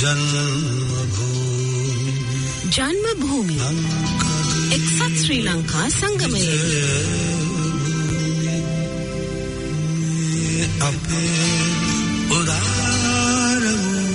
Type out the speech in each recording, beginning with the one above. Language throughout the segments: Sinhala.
ජන්මභූමි එක්සත් ශ්‍රී ලංකා සංගමයේ අපේ උදාර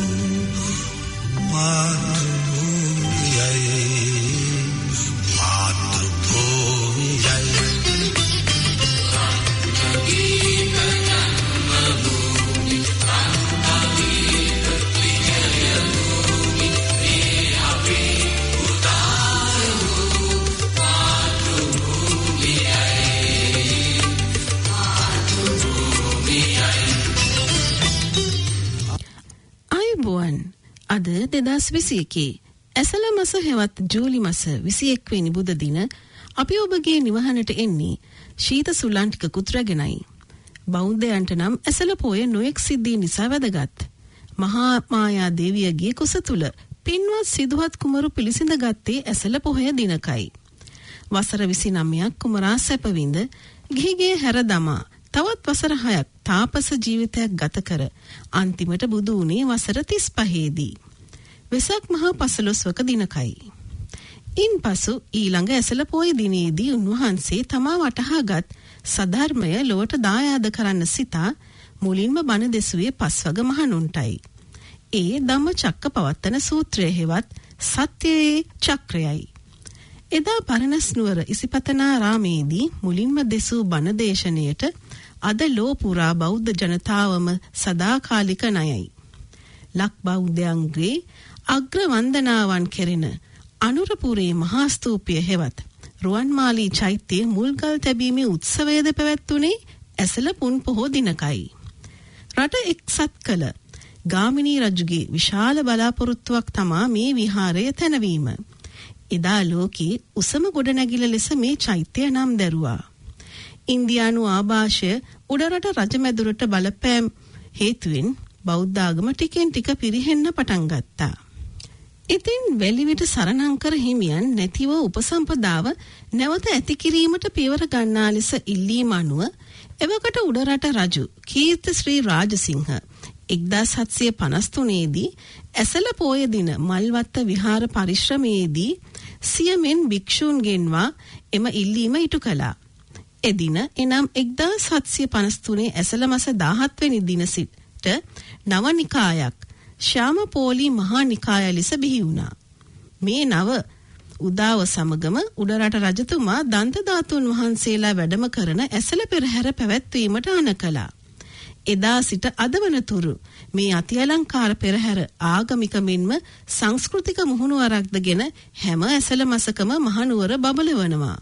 අද 2021 ඇසළ මාස හෙවත් ජූලි මාස 21 වෙනි බුද දින අපි ඔබගේ නිවහනට එන්නේ ශීත සුළං ටිකකුත් රැගෙනයි. බෞද්ධයන්ට නම් ඇසළ පොය නොයෙක් සිද්ධී නිසා වැදගත්. මහා මායා දේවියගේ කුස තුල පින්වත් සිදුහත් කුමරු පිළිසිඳ ගත්තේ ඇසළ පොහොය දිනකයි. වසර 29ක් කුමරා සැපවිඳ ගිහිගේ හැර දමා තවත් වසර 6ක් තාපස ජීවිතයක් ගත කර අන්තිමට බුදු වුණේ වසර 35 දී. වෙසක් මහ පසළොස්වක දිනකයි. ඉන්පසු ඊළඟ ඇසළ පොය දිනේදී උන්වහන්සේ තමා වටහාගත් සධර්මය ලොවට දායාද කරන්න සිතා මුලින්ම බණ දෙසුවේ පස්වග මහණුන්ටයි. ඒ ධම්මචක්කපවත්තන සූත්‍රය හෙවත් සත්‍යයේ චක්‍රයයි. එදා පරණස් නුවර ඉසිපතනාරාමේදී මුලින්ම දෙසූ බණ දේශනයට අද ලෝ පුරා බෞද්ධ ජනතාවම සදාකාලික ණයයි. ලක් බෞද්ධයන්ගේ අග්‍ර වන්දනාවන් කෙරෙන අනුරපුරේ මහා ස්තූපය හෙවත් රුවන්මාලී චෛත්‍යයේ මුල්ගල් තැබීමේ උත්සවයද පැවැත්වුණේ ඇසළ පුන් පොහෝ දිනකයි. රට එක්සත් කළ ගාමිණී රජුගේ විශාල බලාපොරොත්තුවක් තමා මේ විහාරය තැනවීම. එදා ලෝකේ උසම ගොඩනැගිල්ල ලෙස මේ චෛත්‍යය නම් දැරුවා. ඉන්දියානු ආభాෂය උඩරට රජමැදුරට බලපෑම් හේතුවෙන් බෞද්ධ ආගම ටිකෙන් ටික පිරිහෙන්න පටන් ගත්තා. ඉතින් වැලිවිට සරණංකර හිමියන් නැතිව උපසම්පදාව නැවත ඇති කිරීමට පියවර ගන්නා ලෙස ඉල්ලීම අනුව එවකට උඩරට රජු කීර්ති ශ්‍රී රාජසිංහ 1753 දී ඇසළ පෝය දින මල්වත්ත විහාර පරිශ්‍රමයේදී සියමෙන් භික්ෂූන් ගෙන්වා එම ඉල්ලීම ඉටු කළා. එදින එනම් 1753 ඇසළ මාස 17 වෙනි දින සිට නව නිකායක් ශ්‍යාමපෝලි මහා නිකාය ලෙස බිහි වුණා. මේ නව උදාව සමගම උඩරට රජතුමා දන්ත ධාතුන් වහන්සේලා වැඩම කරන ඇසළ පෙරහැර පැවැත්වීමට අණ කළා. එදා සිට අද වනතුරු මේ අති අලංකාර පෙරහැර ආගමික මෙන්ම සංස්කෘතික මුහුණුවරක්දගෙන හැම ඇසළ මාසකම මහනුවර බබලවනවා.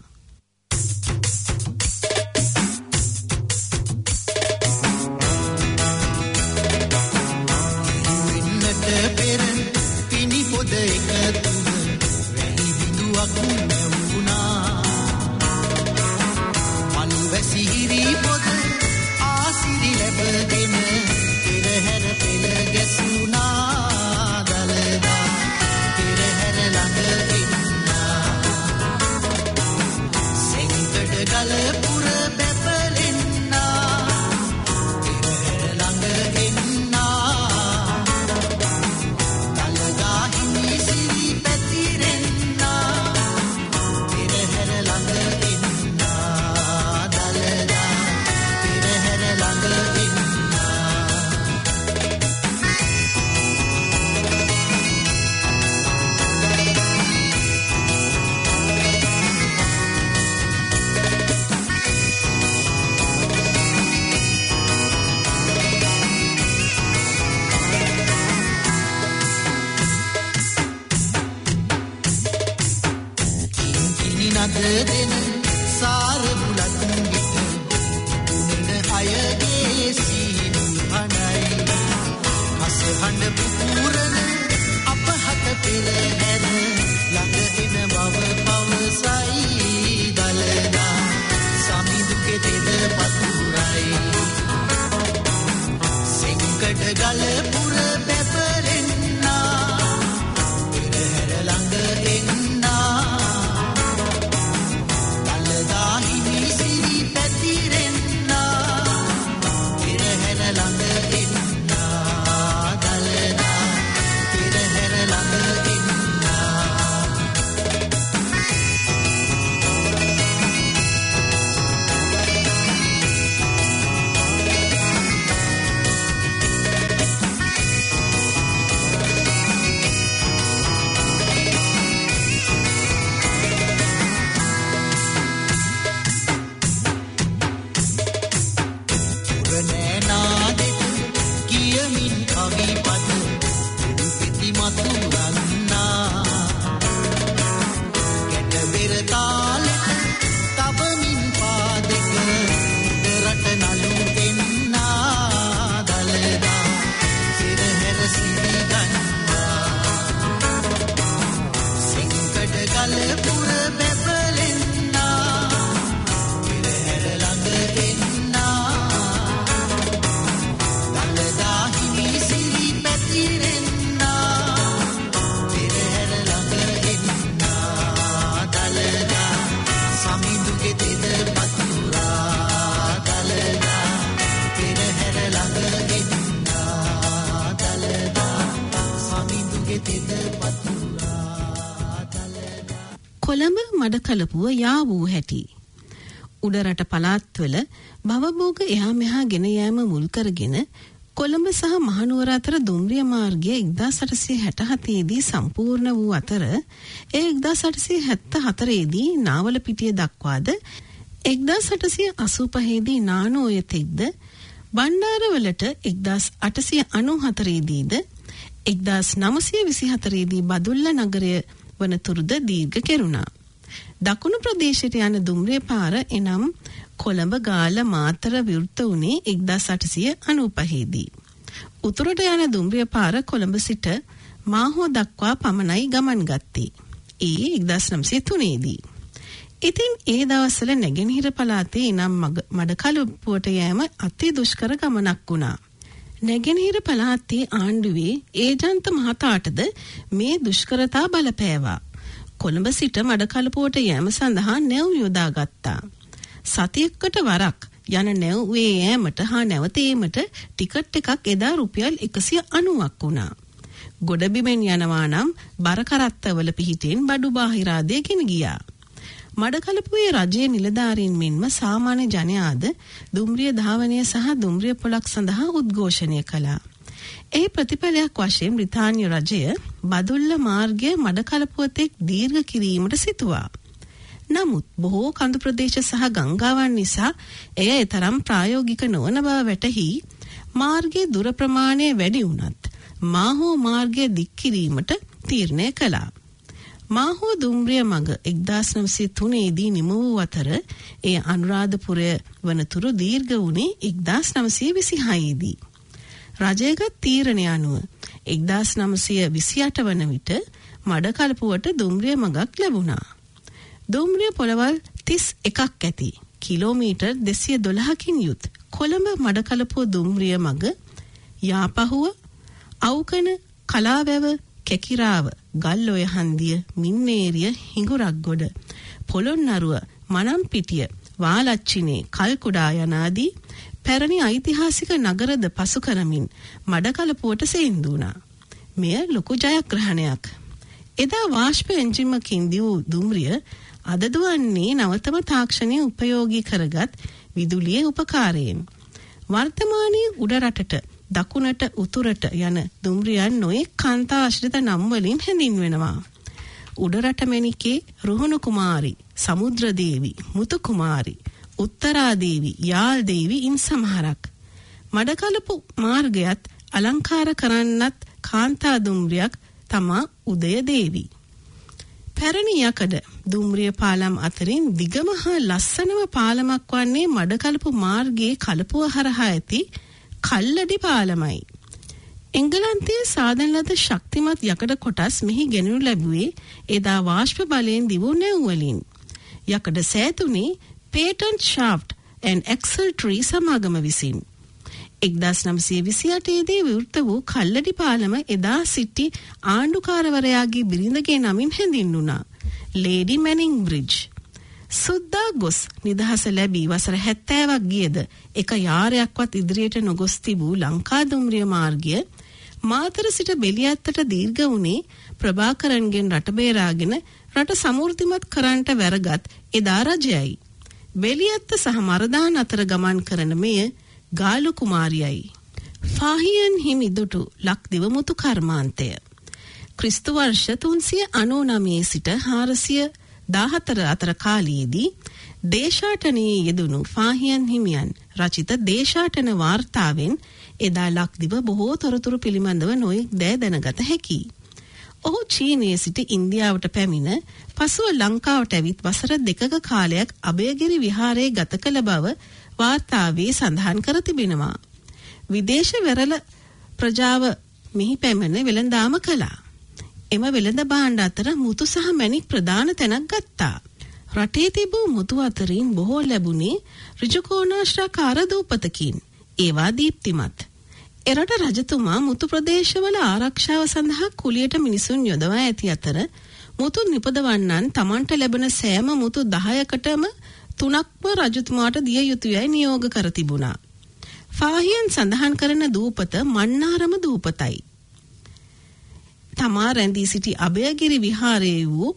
කොළඹ මඩකලපුව යා වූ හැටි. උඩරට පළාත්වල භවභෝග එහා මෙහා ගෙන යෑම මුල් කරගෙන කොළඹ සහ මහනුවර අතර දුම්රිය මාර්ගය 1867 දී සම්පූර්ණ වූ අතර ඒ 1874 දී නාවලපිටිය දක්වාද 1885 දී නානෝය තෙක්ද බණ්ඩාරවලට 1894 දීද 1924 දී බදුල්ල නගරය වනතුරුද දීර්ඝ කෙරුණා. දකුණු ප්‍රදේශයට යන දුම්රිය පාර එනම් කොළඹ ගාල්ල මාතර විවෘත වුණේ 1895 දී. උතුරට යන දුම්රිය පාර කොළඹ සිට මාහෝ දක්වා පමණයි ගමන් ගත්තේ. ඒ 1903 දී. ඉතින් ඒ දවස්වල නැගෙනහිර පළාතේ එනම් මඩකලපුවට යෑම අති දුෂ්කර ගමනක් වුණා. නැගෙනහිර පළාතේ ආණ්ඩුවේ ඒජන්ත මහතාටද මේ දුෂ්කරතා බලපෑවා. කොළඹ සිට මඩකලපුවට යෑම සඳහා නැව් යොදාගත්තා. සතියකට වරක් යන නැව්වේ යෑමට හා නැවතීමට ටිකට් එකක් එදා රුපියල් 190ක් වුණා. ගොඩබිමෙන් යනවා නම් බර කරත්තවල පිහිටෙන් බඩු බාහිරාදේ ගෙන ගියා. මඩකලපුවේ රජයේ නිලධාරීන් මෙන්ම සාමාන්‍ය ජනයාද දුම්රිය ධාවනය සහ දුම්රිය පොලක් සඳහා උද්ඝෝෂණය කළා. ඒ ප්‍රතිඵලයක් වශයෙන් බ්‍රිතාන්‍ය රජය බදුල්ල මාර්ගය මඩකලපුවතෙක් දීර්ඝ කිරීමට සිතුවා. නමුත් බොහෝ කඳු ප්‍රදේශ සහ ගංගාවන් නිසා එය තරම් ප්‍රායෝගික නොවන බව වැටහි මාර්ගයේ දුර ප්‍රමාණය වැඩි වුණත් මාහෝ මාර්ගය දික් කිරීමට තීරණය කළා. මාහෝ දුම්රිය මඟ 1903 දී නිම වූ අතර එය අනුරාධපුරය වනතුරු දීර්ඝ වුණේ 1926 දී. රජයගත් තීරණය අනුව 1928 වන විට මඩකලපුවට දුම්රිය මඟක් ලැබුණා. දුම්රිය පොළවල් 31ක් ඇති කිලෝමීටර් 212කින් යුත් කොළඹ මඩකලපුව දුම්රිය මඟ යාපහුව අවකන කලාවැව කැකිරාව ගල්ඔය හන්දිය මින්නේරිය හිඟුරක්ගොඩ පොළොන්නරුව මනම්පිටිය වාලච්චිනේ කල්කුඩා යනාදී පැරණි ඓතිහාසික නගරද පසු කරමින් මඩකලපුවට සේන්දුණා. මෙය ලොකු ජයග්‍රහණයක්. එදා වාෂ්ප එන්ජිමකින් දිවූ දුම්රිය අද දුවන්නේ නවතම තාක්ෂණය උපයෝගී කරගත් විදුලියේ උපකාරයෙන්. වර්තමානයේ උඩරටට දකුණට උතුරට යන දුම්රියන් නොයෙක් කාන්තා ආශ්‍රිත නම් වලින් හැඳින්වෙනවා. උඩරට මැණිකේ රුහුණු කුමාරි, සමුද්‍ර දේවි, මුතු කුමාරි, උත්තරා දේවි, යාල් දේවි ඉන් සමහරක්. මඩකලපු මාර්ගයත් අලංකාර කරන්නත් කාන්තා දුම්රියක් තමා උදය දේවි. පැරණි යකඩ දුම්රිය පාලම් අතරින් දිගම හා ලස්සනම පාලමක් වන්නේ මඩකලපු මාර්ගයේ කලපුව හරහා ඇති කල්ලඩි පාලමයි. එංගලන්තයේ සාදන ලද ශක්තිමත් යකඩ කොටස් මෙහි ගෙනු ලැබුවේ එදා වාෂ්ප බලයෙන් දිවූ නැව් වලින්. යකඩ සෑතුනේ patent shaft and axletree සමාගම විසින්. 1928 දී විවෘත වූ කල්ලඩි පාලම එදා සිටි ආණ්ඩුකාරවරයාගේ බිරිඳගේ නමින් හැඳින්වුණා. Lady මැනින් bridge. සුද්දා ගොස් නිදහස ලැබී වසර 70ක් ගියද එක යාරයක්වත් ඉදිරියට නොගොස් තිබූ ලංකා දුම්රිය මාර්ගය මාතර සිට බෙලියත්තට දීර්ඝ වුණේ ප්‍රභාකරන්ගෙන් රට බේරාගෙන රට සමෘද්ධිමත් කරන්නට වැරගත් එදා රජයයි. බෙලියත්ත සහ මරදාන අතර ගමන් කරන මෙය ගාලු කුමාරියයි. ෆාහියන් හිමි දුටු ලක්දිව මුතු කර්මාන්තය. ක්‍රිස්තු වර්ෂ 399 සිට 414 අතර කාලයේදී දේශාටනයේ යෙදුණු ෆාහියන් හිමියන් රචිත දේශාටන වාර්තාවෙන් එදා ලක්දිව බොහෝ තොරතුරු පිළිබඳව නොයෙක් දෑ දැනගත හැකියි. ඔහු චීනයේ සිට ඉන්දියාවට පැමිණ පසුව ලංකාවට ඇවිත් වසර 2ක කාලයක් අභයගිරි විහාරයේ ගත කළ බව වාර්තාවේ සඳහන් කර තිබෙනවා. විදේශ වෙරළ ප්‍රජාව මෙහි පැමිණ වෙළඳාම කළා. එම වෙළඳ භාණ්ඩ අතර මුතු සහ මැණික් ප්‍රධාන තැනක් ගත්තා. රටේ තිබූ මුතු අතරින් බොහෝ ලැබුණේ ඍජුකෝණාශ්‍රාකාර දූපතකින්. ඒවා දීප්තිමත්. එරට රජතුමා මුතු ප්‍රදේශවල ආරක්ෂාව සඳහා කුලියට මිනිසුන් යොදවා ඇති අතර මුතු නිපදවන්නන් තමන්ට ලැබෙන සෑම මුතු 10කටම 3ක්ම රජතුමාට දිය යුතුයයි නියෝග කර තිබුණා. ෆාහියන් සඳහන් කරන දූපත මන්නාරම දූපතයි. තමා රැඳී සිටි අභයගිරි විහාරයේ වූ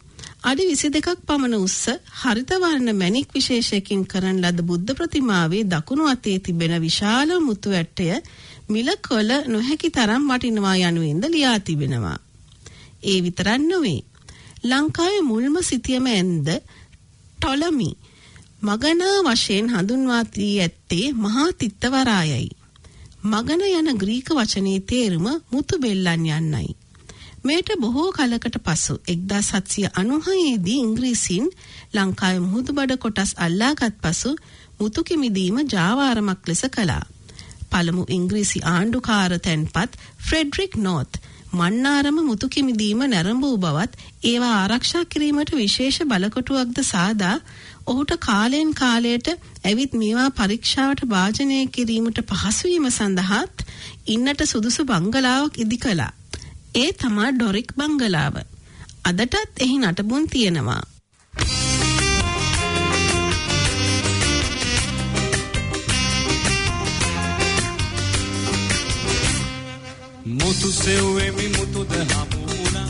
අඩි 22ක් පමණ උස්ස හරිත වර්ණ මැණික් විශේෂයකින් කරන ලද බුද්ධ ප්‍රතිමාවේ දකුණු අතේ තිබෙන විශාල මුතු ඇටය මිල කොළ නොහැකි තරම් වටිනවා යනුවෙන්ද ලියා තිබෙනවා. ඒ විතරක් නොවේ. ලංකාවේ මුල්ම සිටියම ඇන්ද ටොලමි මගනා වශයෙන් හඳුන්වා දී ඇත්තේ මහා තිත්තවරායයි. මගන යන ග්‍රීක වචනේ තේරුම මුතු බෙල්ලන් යන්නයි. මේට බොහෝ කලකට පසු 1796 දී ඉංග්‍රීසින් ලංකාවේ මුහුදුබඩ කොටස් අල්ලාගත් පසු මුතු කිමිදීම ජාවාරමක් ලෙස කළා. පළමු ඉංග්‍රීසි ආණ්ඩුකාර තැන්පත් ෆ්‍රෙඩරික් නෝත් මන්නාරම මුතු කිමිදීම නැරඹූ බවත් ඒවා ආරක්ෂා කිරීමට විශේෂ බලකොටුවක්ද සාදා ඔහුට කාලයෙන් කාලයට ඇවිත් මේවා පරීක්ෂාවට භාජනය කිරීමට පහසු වීම සඳහාත් ඉන්නට සුදුසු බංගලාවක් ඉදි කළා. ඒ තමා ඩොරික් බංගලාව. අදටත් එහි නටබුන් තියෙනවා. මුතු සෙව්වෙමි මුතුද හමුුණා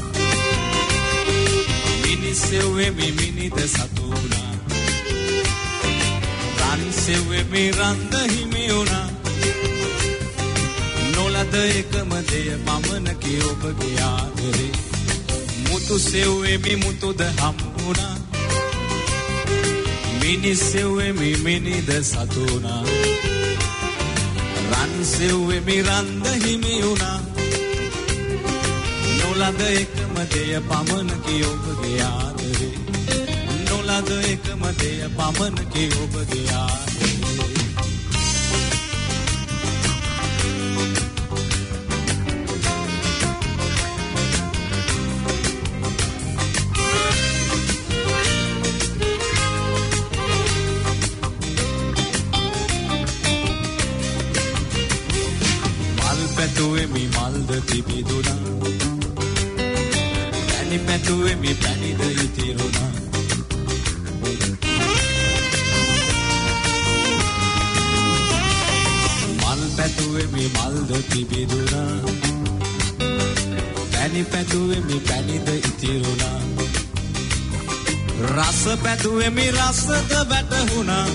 මිනිස් සෙව්වෙමි මිනිද සතුුණා රන් සෙව්වෙමි රන්ද හිමි වුණා නොලද එකම දෙය පමණකි ඔබගේ ආදරේ මුතු සෙව්වෙමි මුතුද හමුුණා මිනිස් සෙව්වෙමි මිනිද සතුුණා රන් සෙව්වෙමි රන්ද හිමි වුණා නොලද එකම දෙය පමණකි ඔබගේ ආදරේ නොලද එකම දෙය පමණකි ඔබගේ ආදරේ පැතුවෙමි මල්ද තිබිදුණා පැණි පැතුවෙමි පැණිද ඉතිරුණා මල් පැතුවෙමි මල්ද තිබිදුණා පැණි පැතුවෙමි පැණිද ඉතිරුණා රස පැතුවෙමි රසද වැටහුණා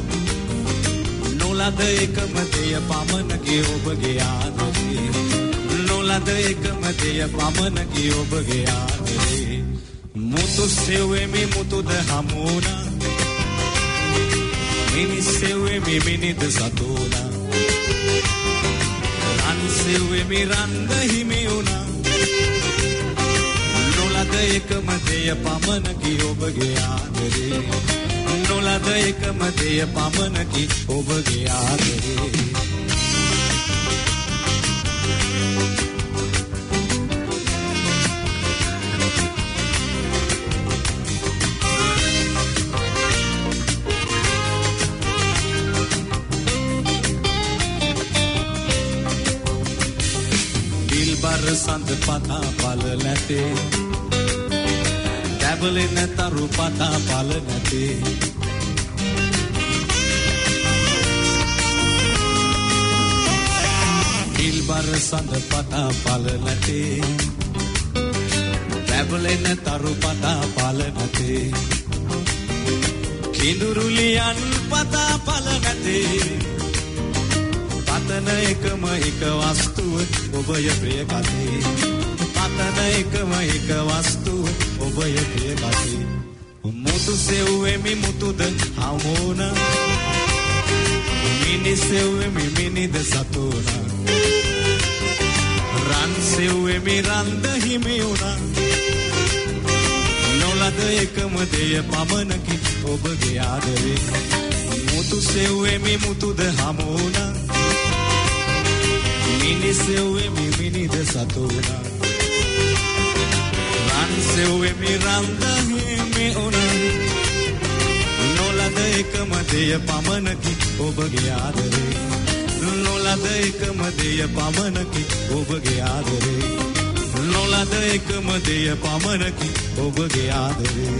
නොලද එකම දෙය පමණකි ඔබගේ ආදරේ නොලද එකම දෙය පමණකි ඔබගේ ආදරේ මුතු සෙව්වෙමි මුතුද හමුුණා මිනිස් සෙව්වෙමි මිනිද සතුුණා රන් සෙව්වෙමි රන්ද හිමි වුණා නොලද එකම දෙය පමණකි ඔබගේ ආදරේ නොලද එකම දෙය පමණකි ඔබගේ ආදරේ දිල්බර සඳ පතා පල නැතේ දැබලෙන තරු පතා පල නැතේ දිල්බර සඳ පතා පල නැතේ දැබලෙන තරු පතා පල නැතේ කිඳුරුලියන් පතා පල නැතේ පතන එකම එක වස්තුව ඔබය ප්‍රිය කතේ පතන එකම එක වස්තුව ඔබය ප්‍රිය කතේ මුතු සෙව්වෙමි මුතුද හමුුණා මිනිස් සෙව්වෙමි මිනිද සතුුණා රන් සෙව්වෙමි රන්ද හිමි වුණා නොලද එකම දෙය පමණකි ඔබගේ ආදරේ මුතු සෙව්වෙමි මුතුද හමුුණා මිනිස් සෙව්වෙමි මිනිද සතුුණා රන් සෙව්වෙමි රන්ද හිමි වුණා නොලද එකම දෙය පමණකි ඔබගේ ආදරේ නොලද එකම දෙය පමණකි ඔබගේ ආදරේ නොලද එකම දෙය පමණකි ඔබගේ ආදරේ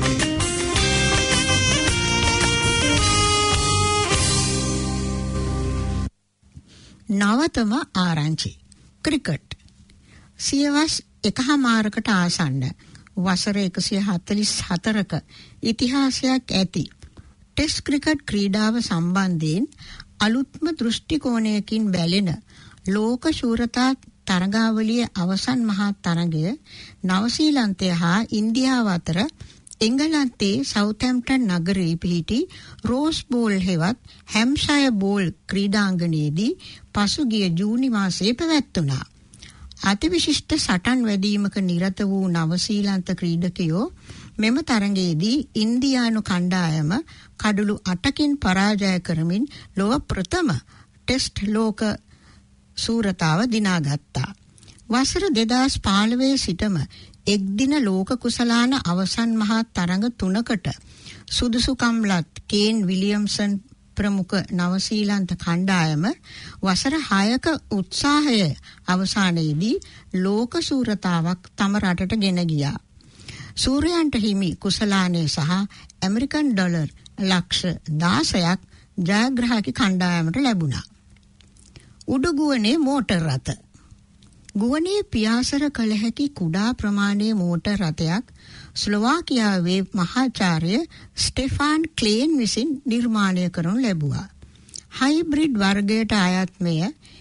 නවතම ආරංචි ක්‍රිකට් සියවස් 1:00කට ආසන්න වසර 144ක ඉතිහාසයක් ඇති ටෙස්ට් ක්‍රිකට් ක්‍රීඩාව සම්බන්ධයෙන් අලුත්ම දෘෂ්ටි කෝණයකින් බැලෙන ලෝක ශූරතා තරගාවලියේ අවසන් මහා තරගය නවසීලන්තය හා ඉන්දියාව අතර එංගලන්තයේ සවුතැම්ප්ටන් නගරයේ පිහිටි රෝස් බෝල් හෙවත් හැම්ෂයර් බෝල් ක්‍රීඩාංගණයේදී පසුගිය ජූනි මාසයේ පැවැත්වුණා. අතිවිශිෂ්ට සටන් වැදීමක නිරත වූ නවසීලන්ත ක්‍රීඩකයෝ මෙම තරගයේදී ඉන්දියානු කණ්ඩායම කඩලු 8කින් පරාජය කරමින් ලොව ප්‍රථම ටෙස්ට් ලෝක සූරතාව දිනාගත්තා. වසර 2015 සිටම එක්දින ලෝක කුසලාන අවසන් මහා තරඟ 3කට සුදුසුකම් ලත් කේන් විලියම්සන් ප්‍රමුඛ නවසීලන්ත කණ්ඩායම වසර 6ක උත්සාහය අවසානයේදී ලෝක සූරතාවක් තම රටට ගෙන ගියා. සූර්යයන්ට හිමි කුසලානේ සහ ඇමරිකන් ඩොලර් ලක්ෂ 16ක් ජයග්‍රාහක කණ්ඩායමට ලැබුණා. උඩුගුවනේ මෝටර් රථ. ගුවනේ පියාසර කළ හැකි කුඩා ප්‍රමාණයේ මෝටර් රථයක් ස්ලෝවාකියාවේ මහාචාර්ය ස්ටෙෆාන් ක්ලේන් විසින් නිර්මාණය කරනු ලැබුවා. හයිබ්‍රිඩ් වර්ගයට අයත් මෙය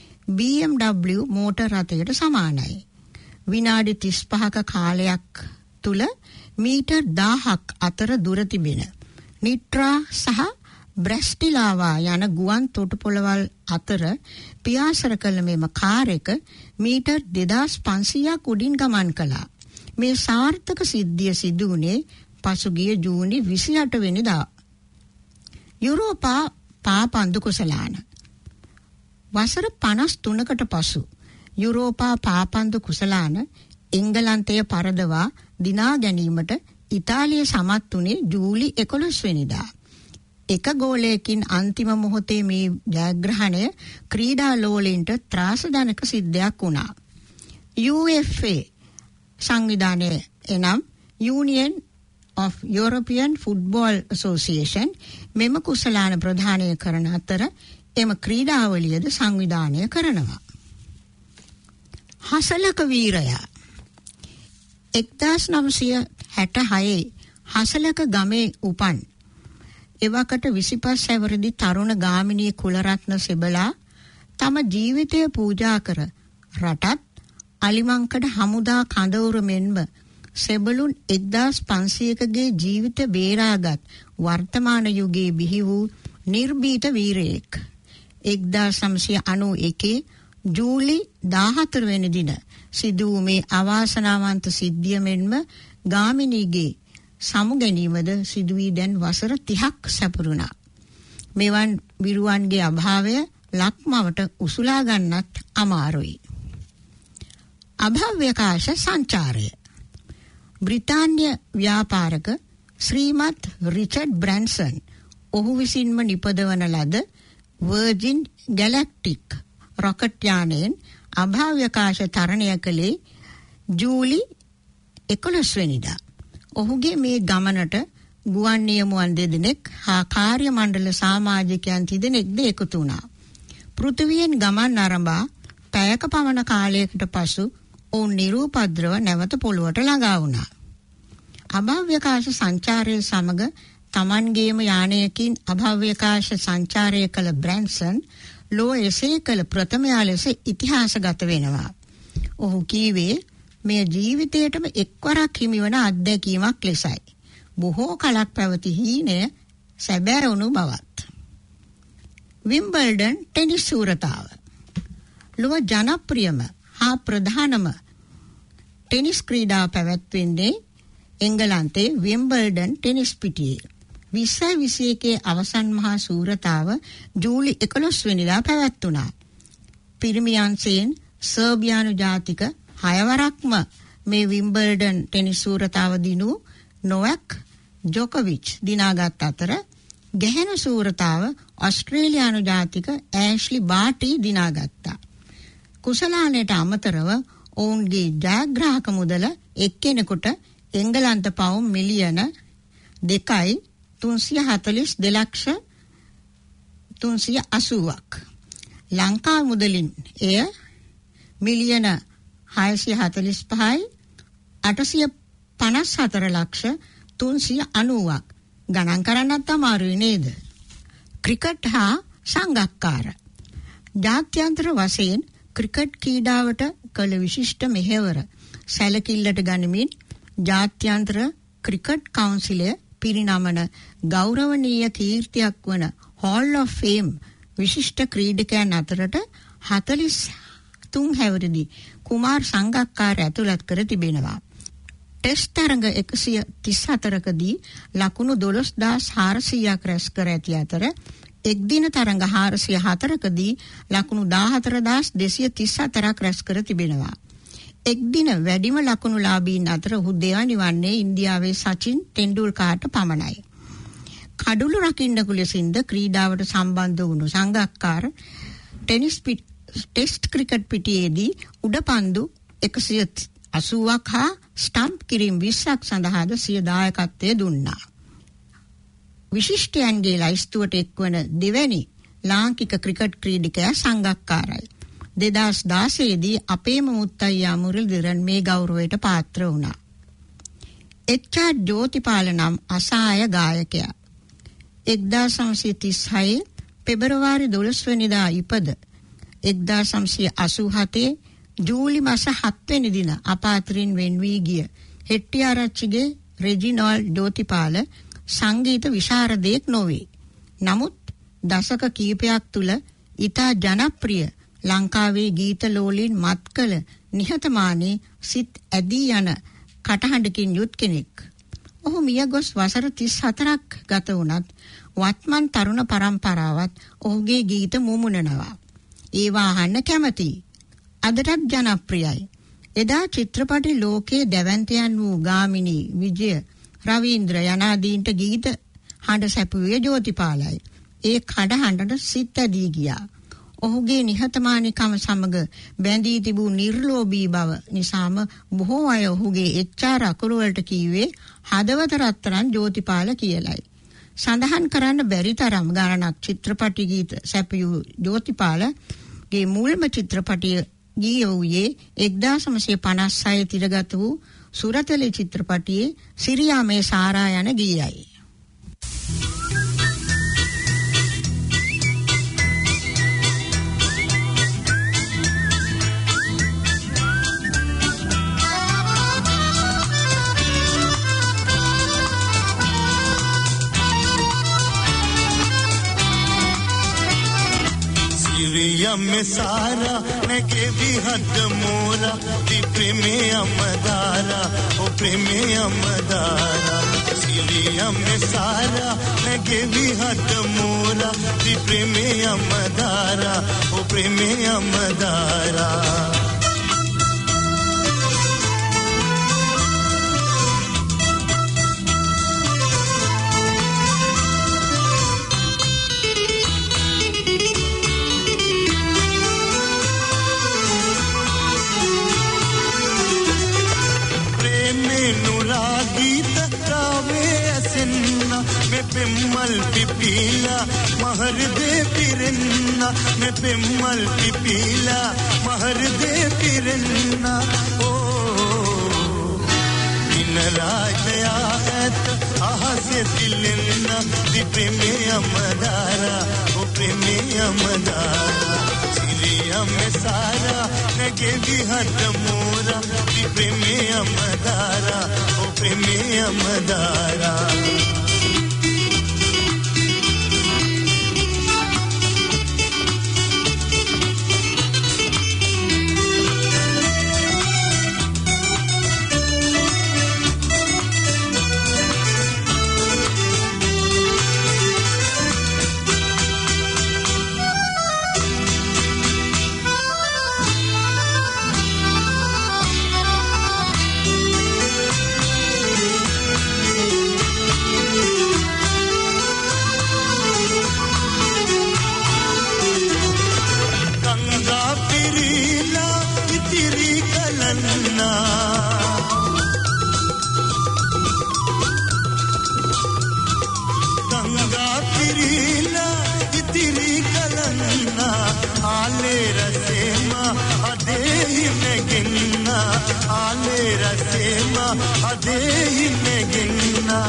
BMW මෝටර් රථයට සමානයි. විනාඩි 35ක කාලයක් තුල මීටර් 1000ක් අතර දුර තිබෙන නිට්‍රා සහ බ්‍රැස්ටිලාවා යන ගුවන් තොටුපළවල් අතර පියාසර කළ මෙම කාර් එක මීටර් 2500ක් උඩින් ගමන් කළා. මේ සාර්ථක සිද්ධිය සිදු වුණේ පසුගිය ජූනි 28 වෙනිදා. යුරෝපා පාපන්දු කුසලාන. වසර 53කට පසු යුරෝපා පාපන්දු කුසලාන එංගලන්තය පරදවා දිනා ගැනීමට ඉතාලිය සමත් වුණේ ජූලි 11 වෙනිදා. එක ගෝලයකින් අන්තිම මොහොතේ මේ ජයග්‍රහණය ක්‍රීඩා ලෝලීන්ට ත්‍රාසජනක සිද්ධියක් වුණා. UEFA සංවිධානය එනම් Union of European Football Association මෙම කුසලාන ප්‍රධානය කරන අතර එම ක්‍රීඩාවලියද සංවිධානය කරනවා. හසලක වීරයා 1966 හසලක ගමේ උපන් එවකට 25 හැවිරිදි තරුණ ගාමිණී කුලරත්න සෙබලා තම ජීවිතය පූජා කර රටත් අලිමංකඩ හමුදා කඳවුර මෙන්ම සෙබළුන් 1500කගේ ජීවිත බේරාගත් වර්තමාන යුගයේ බිහි වූ නිර්භීත වීරයෙක්. 1991 ජූලි 14 වෙනි දින සිදු වූ මේ අවාසනාවන්ත සිද්ධිය මෙන්ම ගාමිණීගේ සමු ගැනීමද සිදු වී දැන් වසර 30ක් සැපරුණා. මෙවන් විරුවන්ගේ අභාවය ලක්මවට උසුලා ගන්නත් අමාරුයි. අභව්‍යකාශ සංචාරය. බ්‍රිතාන්‍ය ව්‍යාපාරක ශ්‍රීමත් රිචඩ් බ්‍රැන්සන් ඔහු විසින්ම නිපදවන ලද වර්ජින් ගැලැක්ටික් රොකට් යානයෙන් අභව්‍යකාශ තරණය කළේ ජූලි 11 වෙනිදා. ඔහුගේ මේ ගමනට ගුවන් නියමුවන් දෙදෙනෙක් හා කාර්ය මණ්ඩල සමාජිකයන් තිදෙනෙක්ද එකතු වුණා. පෘථිවියෙන් ගමන් ආරම්භා පැයක පමණ කාලයකට පසු ඔවුන් නිරූපද්‍රව නැවත පොළොවට ළඟා වුණා. අභව්‍යකාශ සංචාරය සමග තමන්ගේම යානයකින් අභව්‍යකාශ සංචාරය කළ බ්‍රැන්සන් ලෝ එසේ කළ ප්‍රථමයා ලෙස ඉතිහාසගත වෙනවා. ඔහු කීවේ මේ ජීවිතයටම එක්වරක් හිමිවන අත්දැකීමක් ලෙසයි. බොහෝ කලක් පැවති හීනය සැබෑ වුණු බවත්. විම්බල්ඩන් ටෙනිස් සූරතාව. ලොව ජනප්‍රියම හා ප්‍රධානම ටෙනිස් ක්‍රීඩාව පැවැත්වෙන්නේ එංගලන්තයේ විම්බල්ඩන් ටෙනිස් පිටියේ. 2021 අවසන් මහා සූරතාව ජූලි 11 වෙනිදා පැවැත්වුණා. පිරිමියන්සෙන් සර්බියානු ජාතික 6 වරක්ම මේ විම්බල්ඩන් ටෙනිස් සූරතාව දිනු නොවැක් ජොකොවිච් දිනාගත් අතර ගැහැණු සූරතාව ඕස්ට්‍රේලියානු ජාතික ඇෂ්ලි බාටි දිනාගත්තා. කුසලානයට අමතරව ඔවුන්ගේ ජයග්‍රාහක මුදල එක්කෙනෙකුට එංගලන්ත පවුම් මිලියන 2,342,380ක්. ලංකා මුදලින් එය මිලියන 645,850 54,390,000ක්. ගණන් කරන්නත් අමාරුයි නේද? ක්‍රිකට් හා සංගක්කාර. ජාත්‍යන්තර වශයෙන් ක්‍රිකට් ක්‍රීඩාවට කළ විශිෂ්ට මෙහෙවර සැලකිල්ලට ගනිමින් ජාත්‍යන්තර ක්‍රිකට් කවුන්සිලය පිරිනමන ගෞරවනීය කීර්තියක් වන Hall of Fame විශිෂ්ට ක්‍රීඩකයන් අතරට 43 හැවිරිදි කුමාර් සංගක්කාර ඇතුළත් කර තිබෙනවා. ටෙස්ට් තරඟ 134කදී ලකුණු 12,400ක් රැස් කර ඇති අතර එක්දින තරඟ 404කදී ලකුණු 14,234ක් රැස් කර තිබෙනවා. එක්දින වැඩිම ලකුණු ලාභීන් අතර ඔහු දෙවැනි වන්නේ ඉන්දියාවේ සචින් තෙන්ඩුල්කර්ට පමණයි. කඩුළු රකින්නකු ලෙසින්ද ක්‍රීඩාවට සම්බන්ධ වුණු සංගක්කාර ටෙස්ට් ක්‍රිකට් පිටියේදී උඩපන්දු 180ක් හා ස්ටම්ප් කිරීම් 20ක් සඳහාද සිය දායකත්වය දුන්නා. විශිෂ්ටයන්ගේ ලයිස්තුවට එක්වන දෙවැනි ලාංකික ක්‍රිකට් ක්‍රීඩකයා සංගක්කාරයි. 2016දී අපේම මුත්තයියා මුරලිදරන් මේ ගෞරවයට පාත්‍ර වුණා. එච්.ආර්. ජෝතිපාල නම් අසහාය ගායකයා. 1936 පෙබරවාරි 12 වෙනිදා ඉපද 1987 ජූලි මාස 7 වෙනි දින අපාතරින් වෙන් වී ගිය හෙට්ටිආරච්චිගේ රෙජිනෝල්ඩ් ජෝතිපාල සංගීත විශාරදයෙක් නොවේ. නමුත් දශක කිහිපයක් තුල ඉතා ජනප්‍රිය ලංකාවේ ගීත ලෝලීන් මත් කළ නිහතමානී සිත් ඇදී යන කටහඬකින් යුත් කෙනෙක්. ඔහු මියගොස් වසර 34ක් ගත වුණත් වත්මන් තරුණ පරම්පරාවත් ඔහුගේ ගීත මුමුණනවා. ඒවා අහන්න කැමතියි. අදටත් ජනප්‍රියයි. එදා චිත්‍රපටි ලෝකයේ දැවැන්තයන් වූ ගාමිණී, විජය, රවීන්ද්‍ර යනාදීන්ට ගීත හඬ සැපුවේ ජෝතිපාලයි. ඒ කඩහඬට සිත් ඇදී ගියා. ඔහුගේ නිහතමානීකම සමග බැඳී තිබූ නිර්ලෝභී බව නිසාම බොහෝ අය ඔහුගේ එච්.ආර්. අකුරු වලට කීවේ හදවත රත්තරන් ජෝතිපාල කියලයි. සඳහන් කරන්න බැරි තරම් ගණනක් චිත්‍රපටි ගීත සැපයූ ජෝතිපාලගේ මුල්ම චිත්‍රපටිය ගීය වූයේ 1956 තිරගත වූ සුරතලේ චිත්‍රපටියේ සිරියා මේ සාරා යන ගීයයි. Siriya me sara nege vi had mora di preme amadara o preme amadara Siriya me sara nege vi had mora di preme amadara o preme amadara Pimmal pipila mahar de pirenna me pimmal pipila mahar de pirenna oh inrajya at ahse dilenna di preme amadara o preme amadara siriya me sara nage vi had mora di preme amadara o preme amadara ale rasema අදේ ඉන්නේ ගෙන්නා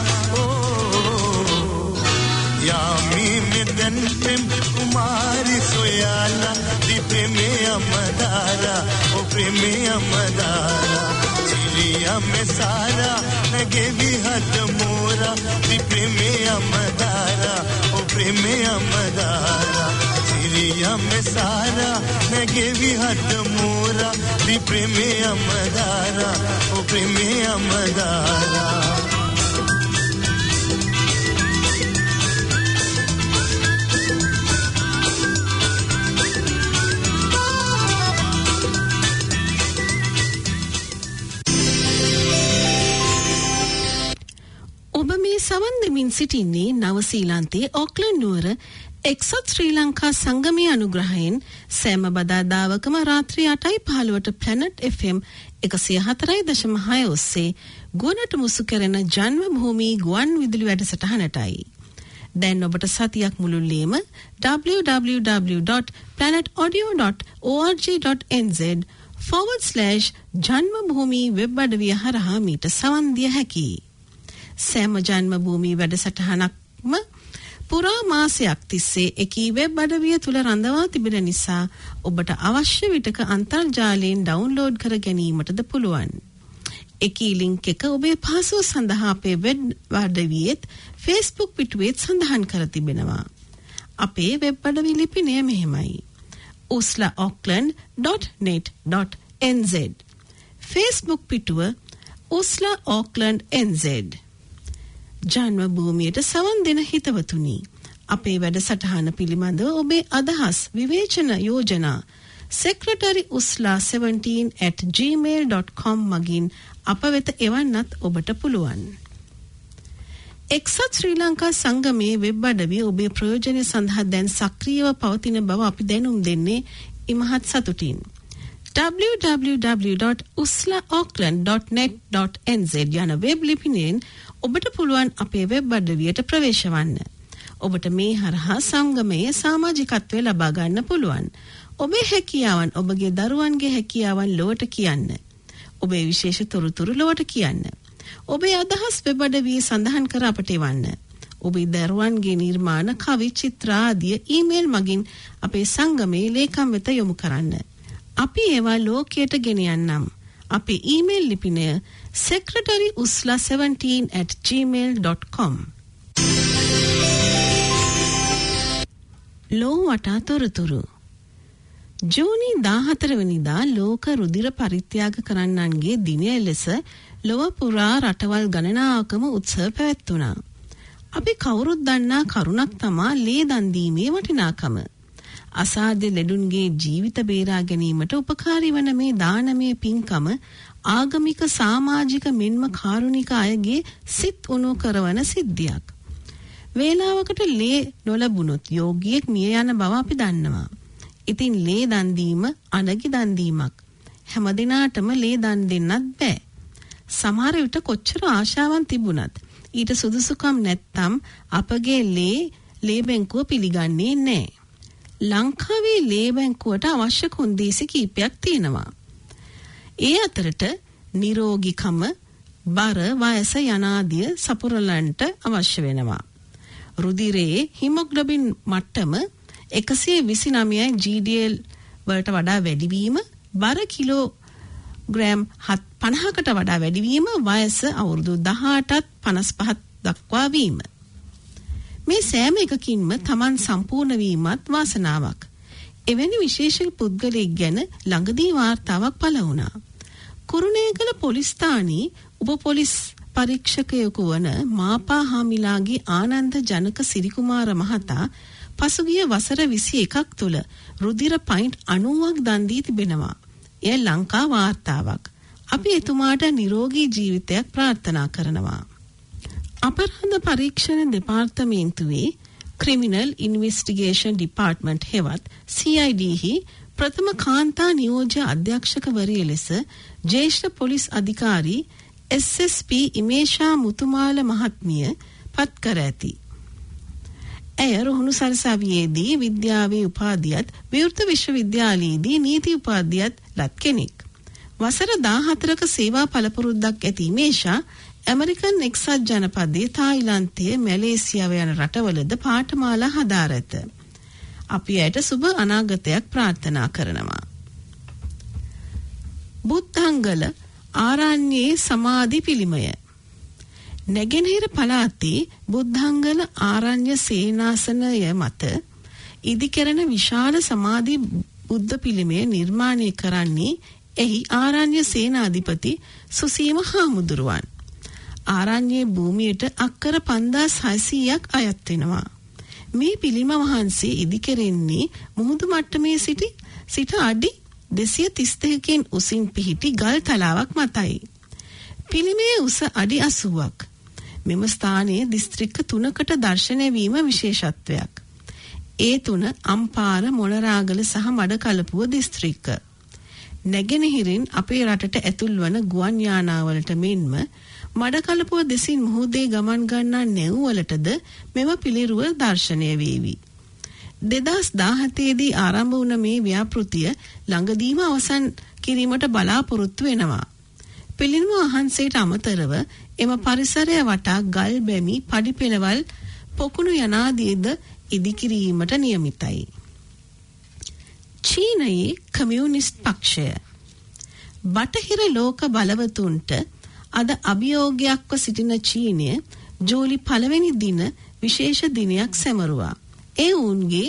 यामी में दन प्रेम कुमारी सोयाला दी प्रेमे अमदारा ओ प्रेमे अमदारा चिलिया में सारा नगे भी हद मोरा दी प्रेमे अमदारा ओ प्रेमे अमदारा चिलिया में सारा नगे भी हद मोरा दी प्रेमे अमदारा ओ प्रेमे अमदारा සවන් දෙමින් සිටින්නේ නවසීලන්තයේ ඕක්ලන්ඩ් නුවර එක්සත් ශ්‍රී ලංකා සංගමයේ අනුග්‍රහයෙන් සෑම බදාදාවකම රාත්‍රී 8:15ට ප්ලැනට් FM 104.6 ඔස්සේ ගුවනට මුසු කරන ජන්ම භූමි ගුවන් විදුලි වැඩසටහනටයි. දැන් ඔබට සතියක් මුළුල්ලේම www.planetaudio.org.nz/ජන්ම භූමි වෙබ් අඩවිය හරහා මීට සවන් දිය හැකියි. සෑම ජන්ම භූමි වැඩසටහනක්ම පුරා මාසයක් තිස්සේ එකී වෙබ් අඩවිය තුල රඳවා තිබෙන නිසා ඔබට අවශ්‍ය විටක අන්තර්ජාලයෙන් ඩවුන්ලෝඩ් කර ගැනීමටද පුළුවන්. එකී ලින්ක් එක ඔබේ පහසුව සඳහා අපේ වෙබ් අඩවියෙත් Facebook පිටුවේත් සඳහන් කර තිබෙනවා. අපේ වෙබ් අඩවි ලිපිනය මෙහෙමයි: uslaauckland.net.nz. Facebook පිටුව usla auckland nz. ජන්ම භූමියට සවන් දෙන හිතවතුනි, අපේ වැඩසටහන පිළිබඳව ඔබේ අදහස් විවේචන යෝජනා secretary.usla17@gmail.com මගින් අප වෙත එවන්නත් ඔබට පුළුවන්. එක්සත් ශ්‍රී ලංකා සංගමයේ වෙබ් අඩවිය ඔබේ ප්‍රයෝජන සඳහා දැන් සක්‍රියව පවතින බව අපි දැනුම් දෙන්නේ ඉමහත් සතුටින්. www.uslaauckland.net.nz යන වෙබ් ලිපිනයෙන් ඔබට පුළුවන් අපේ වෙබ් අඩවියට ප්‍රවේශ වන්න. ඔබට මේ හරහා සංගමයේ සමාජිකත්වය ලබා ගන්න පුළුවන්. ඔබේ හැකියාවන්, ඔබගේ දරුවන්ගේ හැකියාවන් ලොවට කියන්න. ඔබේ විශේෂ තොරතුරු ලොවට කියන්න. ඔබේ අදහස් වෙබ් අඩවියේ සඳහන් කර අපට එවන්න. ඔබේ දරුවන්ගේ නිර්මාණ, කවි, චිත්‍ර ආදී ඊමේල් මගින් අපේ සංගමයේ ලේකම් වෙත යොමු කරන්න. අපි ඒවා ලෝකයට ගෙන යන්නම්. අපේ ඊමේල් ලිපිනය secretary.usla17@gmail.com. ලෝ වටා තොරතුරු. ජූනි 14 වෙනිදා ලෝක රුධිර පරිත්‍යාග කරන්නන්ගේ දිනය ලෙස ලොව පුරා රටවල් ගණනාවකම උත්සව පැවැත්වුණා. අපි කවුරුත් දන්නා කරුණක් තමා ලේ දන් දීමේ වටිනාකම. අසාධ්‍ය ලෙඩුන්ගේ ජීවිත බේරා ගැනීමට උපකාරී වන මේ දානමය පින්කම ආගමික, සමාජික මෙන්ම කාරුණික අයගේ සිත් උණු කරවන සිද්ධියක්. වේලාවකට ලේ නොලැබුණොත් යෝගියෙක් මිය යන බව අපි දන්නවා. ඉතින් ලේ දන් දීම අනගි දන් දීමක්. හැම දිනාටම ලේ දන් දෙන්නත් බෑ. සමහර විට කොච්චර ආශාවන් තිබුණත් ඊට සුදුසුකම් නැත්තම් අපගේ ලේ බැංකුව පිළිගන්නේ නැහැ. ලංකාවේ ලේ බැංකුවට අවශ්‍ය කොන්දේසි කීපයක් තියෙනවා. ඒ අතරට නිරෝගීකම, බර, වයස යනාදිය සපුරලන්ට අවශ්‍ය වෙනවා. රුධිරයේ හිමොග්ලොබින් මට්ටම 129යි GDL වලට වඩා වැඩිවීම, බර කිලෝග්‍රෑම් 50කට වඩා වැඩිවීම, වයස අවුරුදු 18ත් 55ත් දක්වා වීම. මේ සෑම එකකින්ම Taman සම්පූර්ණ වීමත් වාසනාවක්. එවැනි විශේෂ පුද්ගලයෙක් ගැන ළඟදී වාර්තාවක් පළ වුණා. කුරුණෑගල පොලිස් ස්ථානයේ උප පොලිස් පරීක්ෂකයෙකු වන මාපා හාමිලාගේ ආනන්ද ජනක සිරිකුමාර මහතා පසුගිය වසර 21ක් තුළ රුධිර පයින්ට් 90ක් දන් දී තිබෙනවා. එය ලංකා වාර්තාවක්. අපි එතුමාට නිරෝගී ජීවිතයක් ප්‍රාර්ථනා කරනවා. අපරාධ පරීක්ෂණ දෙපාර්තමේන්තුවේ ක්‍රිමිනල් ඉන්වෙස්ටිගේෂන් ඩිපාර්ට්මන්ට් හෙවත් CID හි ප්‍රථම කාන්තා නියෝජ්‍ය අධ්‍යක්ෂකවරිය ලෙස ජ්‍යෙෂ්ඨ පොලිස් අධිකාරී SSP ඉමේෂා මුතුමාල මහත්මිය පත් කර ඇති. ඇය රුහුණු සරසවියේදී විද්‍යාවේ උපාධියත්, විවෘත විශ්වවිද්‍යාලයේදී නීති උපාධියත් ලත් කෙනෙක්. වසර 14ක සේවා පළපුරුද්දක් ඇති මේෂා ඇමරිකන් එක්සත් ජනපදයේ තායිලන්තයේ මැලේසියාව යන රටවලද පාඨමාලා හදාර ඇත. අපි ඇයට සුබ අනාගතයක් ප්‍රාර්ථනා කරනවා. බුද්ධංගල ආරණ්‍යයේ සමාධි පිළිමය. නැගෙනහිර පළාතේ බුද්ධංගල ආරණ්‍ය සේනාසනය මත ඉදිකරන විශාල සමාධි බුද්ධ පිළිමය නිර්මාණය කරන්නේ එහි ආරණ්‍ය සේනාධිපති සුසීම හාමුදුරුවන්. ආරණ්‍යයේ භූමියට අක්කර 5600ක් අයත් වෙනවා. මේ පිළිම වහන්සේ ඉදිකරන්නේ මුහුදු මට්ටමේ සිට අඩි 232කින් උසින් පිහිටි ගල් තලාවක් මතයි. පිළිමේ උස අඩි 80ක්. මෙම ස්ථානයේ දිස්ත්‍රික්ක 3කට දර්ශනය වීම විශේෂත්වයක්. ඒ 3 අම්පාර, මොනරාගල සහ මඩකලපුව දිස්ත්‍රික්ක. නැගෙනහිරින් අපේ රටට ඇතුල් වන ගුවන් යානාවලට මෙන්ම මඩකලපුව දෙසින් මුහුදේ ගමන් ගන්නා නැව්වලටද මෙම පිළිරුව දර්ශනය වේවි. 2017 දී ආරම්භ වුණ මේ ව්‍යාපෘතිය ළඟදීම අවසන් කිරීමට බලාපොරොත්තු වෙනවා. පිළිම වහන්සේට අමතරව එම පරිසරය වටා ගල් බැමි, පඩිපෙළවල්, පොකුණු යනාදීද ඉදිකිරීමට නියමිතයි. චීනයේ කමියුනිස්ට් පක්ෂය බටහිර ලෝක බලවතුන්ට අද අභියෝගයක්ව සිටින චීනය ජූලි 1 වෙනි දින විශේෂ දිනයක් සැමරුවා. ඒ වුන්ගේ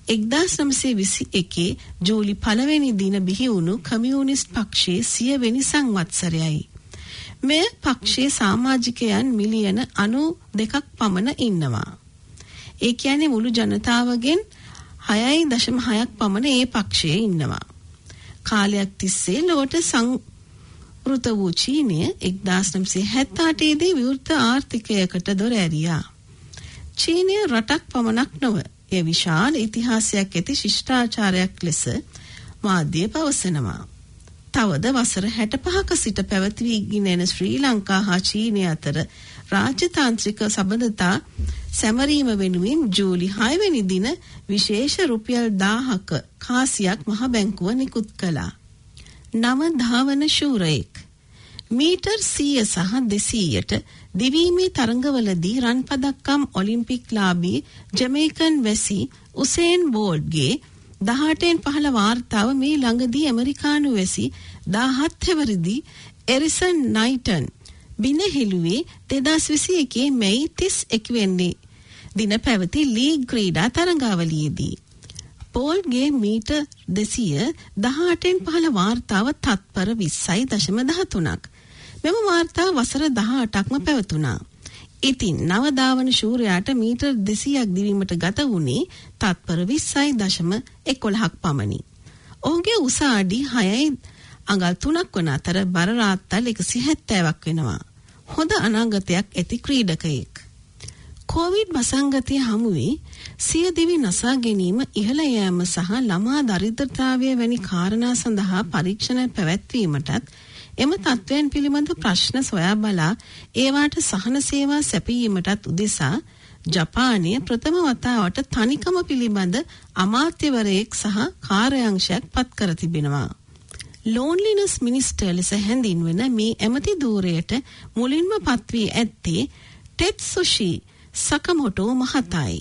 1921 ජූලි 1 වෙනි දින බිහි වුණු කමියුනිස්ට් පක්ෂයේ 100 වෙනි සංවත්සරයයි. මේ පක්ෂයේ සමාජිකයන් මිලියන 92ක් පමණ ඉන්නවා. ඒ කියන්නේ මුළු ජනතාවගෙන් 6.6ක් පමණ ඒ පක්ෂයේ ඉන්නවා. කාලයක් තිස්සේ ලොවට සංවෘත වූ චීනය 1978 දී විවෘත ආර්ථිකයකට දොර ඇරියා. චීනය රටක් පමණක් නොව එය විශාල ඉතිහාසයක් ඇති ශිෂ්ටාචාරයක් ලෙස මාධ්‍ය පවසනවා. තවද වසර 65ක සිට පැවතීගෙන එන ශ්‍රී ලංකා හා චීනය අතර රාජ්‍යතාන්ත්‍රික සබඳතා සැමරීම වෙනුවෙන් ජූලි 6 වෙනි දින විශේෂ රුපියල් 1000ක කාසියක් මහ බැංකුව නිකුත් කළා. නව ධාවන ශූරයෙක් මීටර් 100 සහ 200ට දිවීමේ තරඟවලදී රන් පදක්කම් ඔලිම්පික් ලාභී ජමේකන් වැසි උසේන් බෝල්ට්ගේ 18න් පහළ වාර්තාව මේ ළඟදී ඇමරිකානු වැසි 17 වෙනිදි එරිසන් නයිටන් බින හෙළුවේ 2021 මැයි 31 වෙනි දින පැවති ලීග් ක්‍රීඩා තරඟාවලියේදී. පෝල්ගේ මීටර් 200 18න් පහළ වාර්තාව තත්පර 20.13ක්. මෙම වාර්තාව වසර 18ක්ම පැවතුණා. ඉතින් නව ධාවන ශූරයාට මීටර් 200ක් දිවීමට ගත වුණේ තත්පර 20.11ක් පමණි. ඔහුගේ උස අඩි 6යි අඟල් 3ක් වන අතර බර රාත්තල් 170ක් වෙනවා. හොඳ අනාගතයක් ඇති ක්‍රීඩකයෙක්. කොවිඩ් වසංගතය හමුවේ සියදිවි නසා ගැනීම, ඉහළ යෑම සහ ළමා දරිද්‍රතාවය වැනි කාරණා සඳහා පරීක්ෂණ පැවැත්වීමටත් එම තත්ත්වයන් පිළිබඳ ප්‍රශ්න සොයා බලා ඒවාට සහන සේවා සැපයීමටත් උදෙසා ජපානය ප්‍රථම වතාවට තනිකම පිළිබඳ අමාත්‍යවරයෙක් සහ කාර්යාංශයක් පත් කර තිබෙනවා. ලෝන්ලිනස් මිනිස්ටර් ලෙස හැඳින්වෙන මේ ඇමති ධූරයට මුලින්ම පත් වී ඇත්තේ ටෙට්සුෂි සකමොටෝ මහතායි.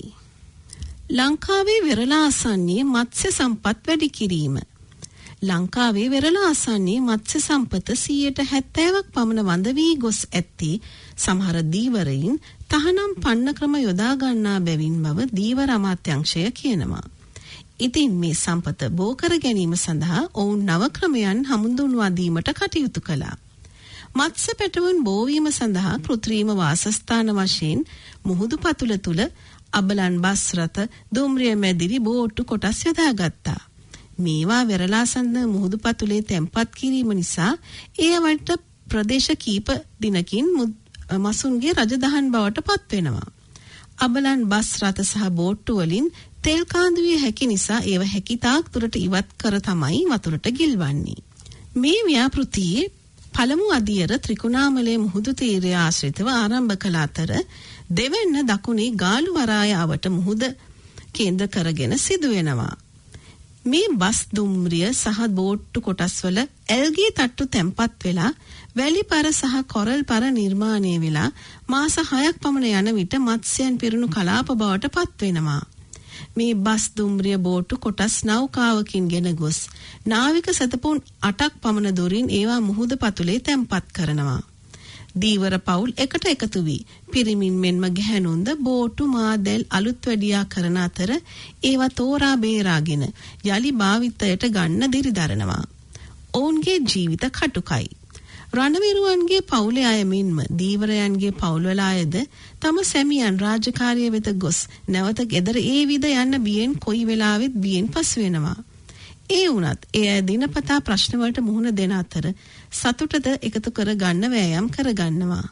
ලංකාවේ වෙරළ ආසන්නයේ මත්ස්‍ය සම්පත් වැඩි කිරීම. ලංකාවේ වෙරළ ආසන්නයේ මත්ස්‍ය සම්පත 70%ක් පමණ වඳ වී ගොස් ඇත්තේ සමහර දීවරයින් තහනම් පන්න ක්‍රම යොදා ගන්නා බැවින් බව දීවර අමාත්‍යාංශය කියනවා. ඉතින් මේ සම්පත බෝ කර ගැනීම සඳහා ඔවුන් නව ක්‍රමයන් හමුදුන්වා දීමට කටයුතු කළා. මත්ස්‍ය පැටවුන් බෝවීම සඳහා කෘත්‍රිම වාසස්ථාන වශයෙන් මුහුදු පතුල තුල අබලන් බස් රථ, දුම්රිය මැදිරි බෝට්ටු කොටස් යොදාගත්තා. මේවා වෙරළාසන්න මුහුදු පතුලේ තැන්පත් කිරීම නිසා ඒවට ප්‍රදේශ කීප දිනකින් මසුන්ගේ රජදහන් බවට පත් වෙනවා. අබලන් බස් රථ සහ බෝට්ටු වලින් තෙල් කාන්දු විය හැකි නිසා ඒව හැකිතාක් දුරට ඉවත් කර තමයි වතුරට ගිල්වන්නේ. මේ ව්‍යාපෘතියේ පළමු අදියර ත්‍රිකුණාමලයේ මුහුදු තීරය ආශ්‍රිතව ආරම්භ කළ අතර දෙවැන්න දකුණේ ගාලු වරාය අවට මුහුද කේන්ද්‍ර කරගෙන සිදු වෙනවා. මේ බස් දුම්රිය සහ බෝට්ටු කොටස්වල ඇල්ගේ තට්ටු තැම්පත් වෙලා වැලි පර සහ කොරල් පර නිර්මාණය වෙලා මාස 6ක් පමණ යන විට මත්ස්‍යයන් පිරුණු කලාප බවට පත් වෙනවා. මේ බස් දුම්රිය බෝට්ටු කොටස් නෞකාවකින් ගෙන ගොස් නාවික සතපුන් 8ක් පමණ දුරින් ඒවා මුහුද පතුලේ තැම්පත් කරනවා. දීවර පවුල් එකට එකතු වී පිරිමින් මෙන්ම ගැහැණුන්ද බෝට්ටු මාදැල් අලුත් වැඩියා කරන අතර ඒවා තෝරා බේරාගෙන යලි භාවිතයට ගන්න දිරිදරනවා. ඔවුන්ගේ ජීවිත කටුකයි. රණවිරුවන්ගේ පවුලේ අය මෙන්ම දීවරයන්ගේ පවුල්වල අයද තම සැමියන් රාජකාරිය වෙත ගොස් නැවත ගෙදර ඒ විද යන්න බියෙන් කොයි වෙලාවෙත් බියෙන් පසු වෙනවා. ඒ වුණත් ඒ දිනපතා ප්‍රශ්න වලට මුහුණ දෙන අතර සතුටද එකතු කර ගන්න වෑයම් කරගන්නවා.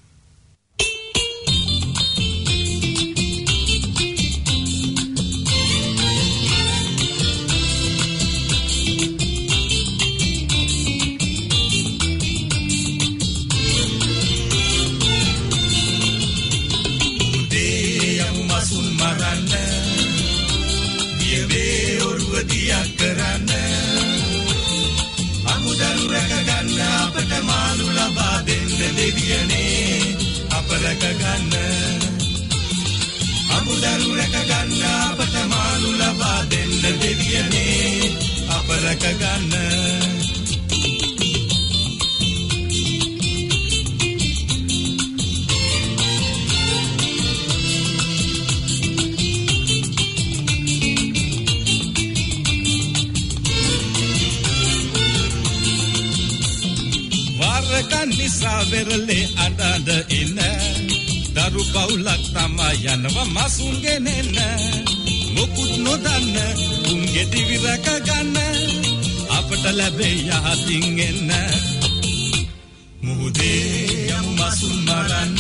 අමුදරු රැක ගන්න අපට මාළු ලබා දෙන්න දෙවියනේ අප රැක ගන්න. අමුදරු රැක ගන්න අපට මාළු ලබා දෙන්න දෙවියනේ අප රැක ගන්න. නිසා වෙරළේ අඩඳ ඉන්න දරු පවුලක් තමා යනවා මසුන්ගේ නෙන්න. මොකුත් නොදන්න උන්ගේ දිවි රැක ගන්න අපට ලැබේ යහතින් එන්න. මුහුදේ යමු මසුන් මරන්න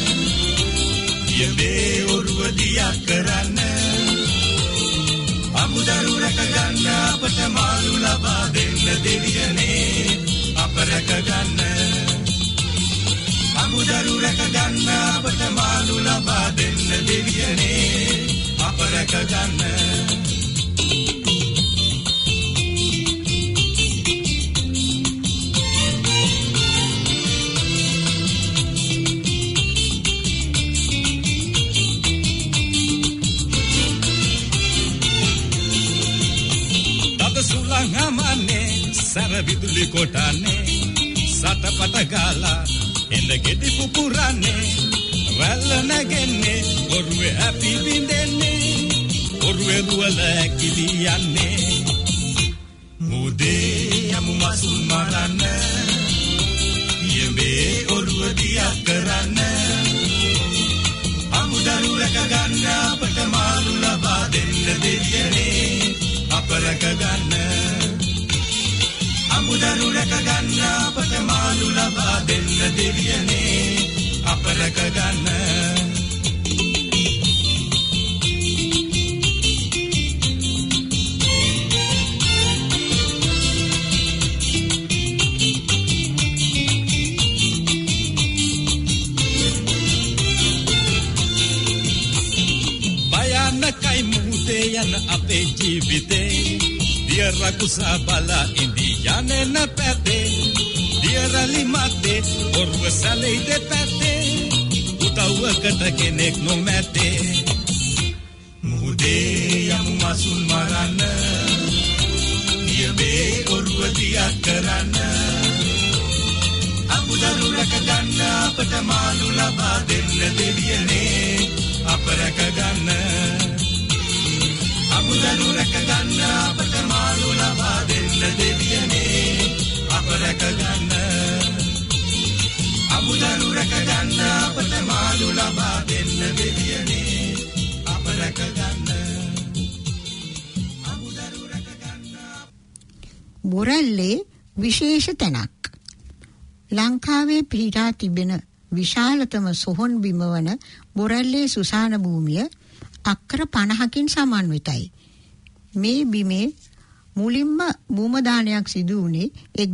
යමේ ඔරුව දියක් කරන්න. අමුදරු රැක ගන්න අපට මාළු ලබා දෙන්න දෙවියනේ අප රැක ගන්න. අමුදරු රැක ගන්න අපට මාළු ලබා දෙන්න දෙවියනේ අප රැක ගන්න. තද සුළං හමන්නේ සර විදුලි කොටන්නේ සටපට ගාලා එන්න ගෙඩි පුපුරන්නේ වැල්ල නැගෙන්නේ ඔරුවේ හැපි බින්දෙන්නේ ඔරුවේ රුවල ඇකිලි යන්නේ. මුදේ යමු මසුන් මරන්න යමේ ඔරුව දියක් කරන්න. අමුදරු රැක ගන්න අපට මාළු ලබා දෙන්න දෙවියනේ අප රැක ගන්න. අමුදරු රැක ගන්න අපට මාළු ලබා දෙන්න දෙවියනේ අප රැක ගන්න. භයානකයි මුහුදේ යන අපේ ජීවිතේ දියර කුසා බලා ඉන්දියානේ නැපැතේ දියරලි මතේ ඔරුව සැලෙයිද පැතේ උදව්වකට කෙනෙක් නොමැතේ. මුහුදේ යමු මසුන් මරන්න යමේ ඔරුව දියක් කරන්න. අමුදරු රැක ගන්න අපට මාළු ලබා දෙන්න දෙවියනේ අප රැක ගන්න. අමුදරු රැක ගන්න අපට මාළු ලබා දෙන්න දෙවියනේ අප රැක ගන්න. අමුදරු රැක ගන්න අපට මාළු ලබා දෙන්න දෙවියනේ අප රැක ගන්න. අමුදරු රැක ගන්න. බොරැල්ලේ විශේෂ තැනක්. ලංකාවේ පිහිටා තිබෙන විශාලතම සොහොන් බිම වන බොරැල්ලේ සුසාන භූමිය අක්කර 50කින් සමන්විතයි. මේ බිමේ මුලින්ම භූමදානයක් සිදු වුණේ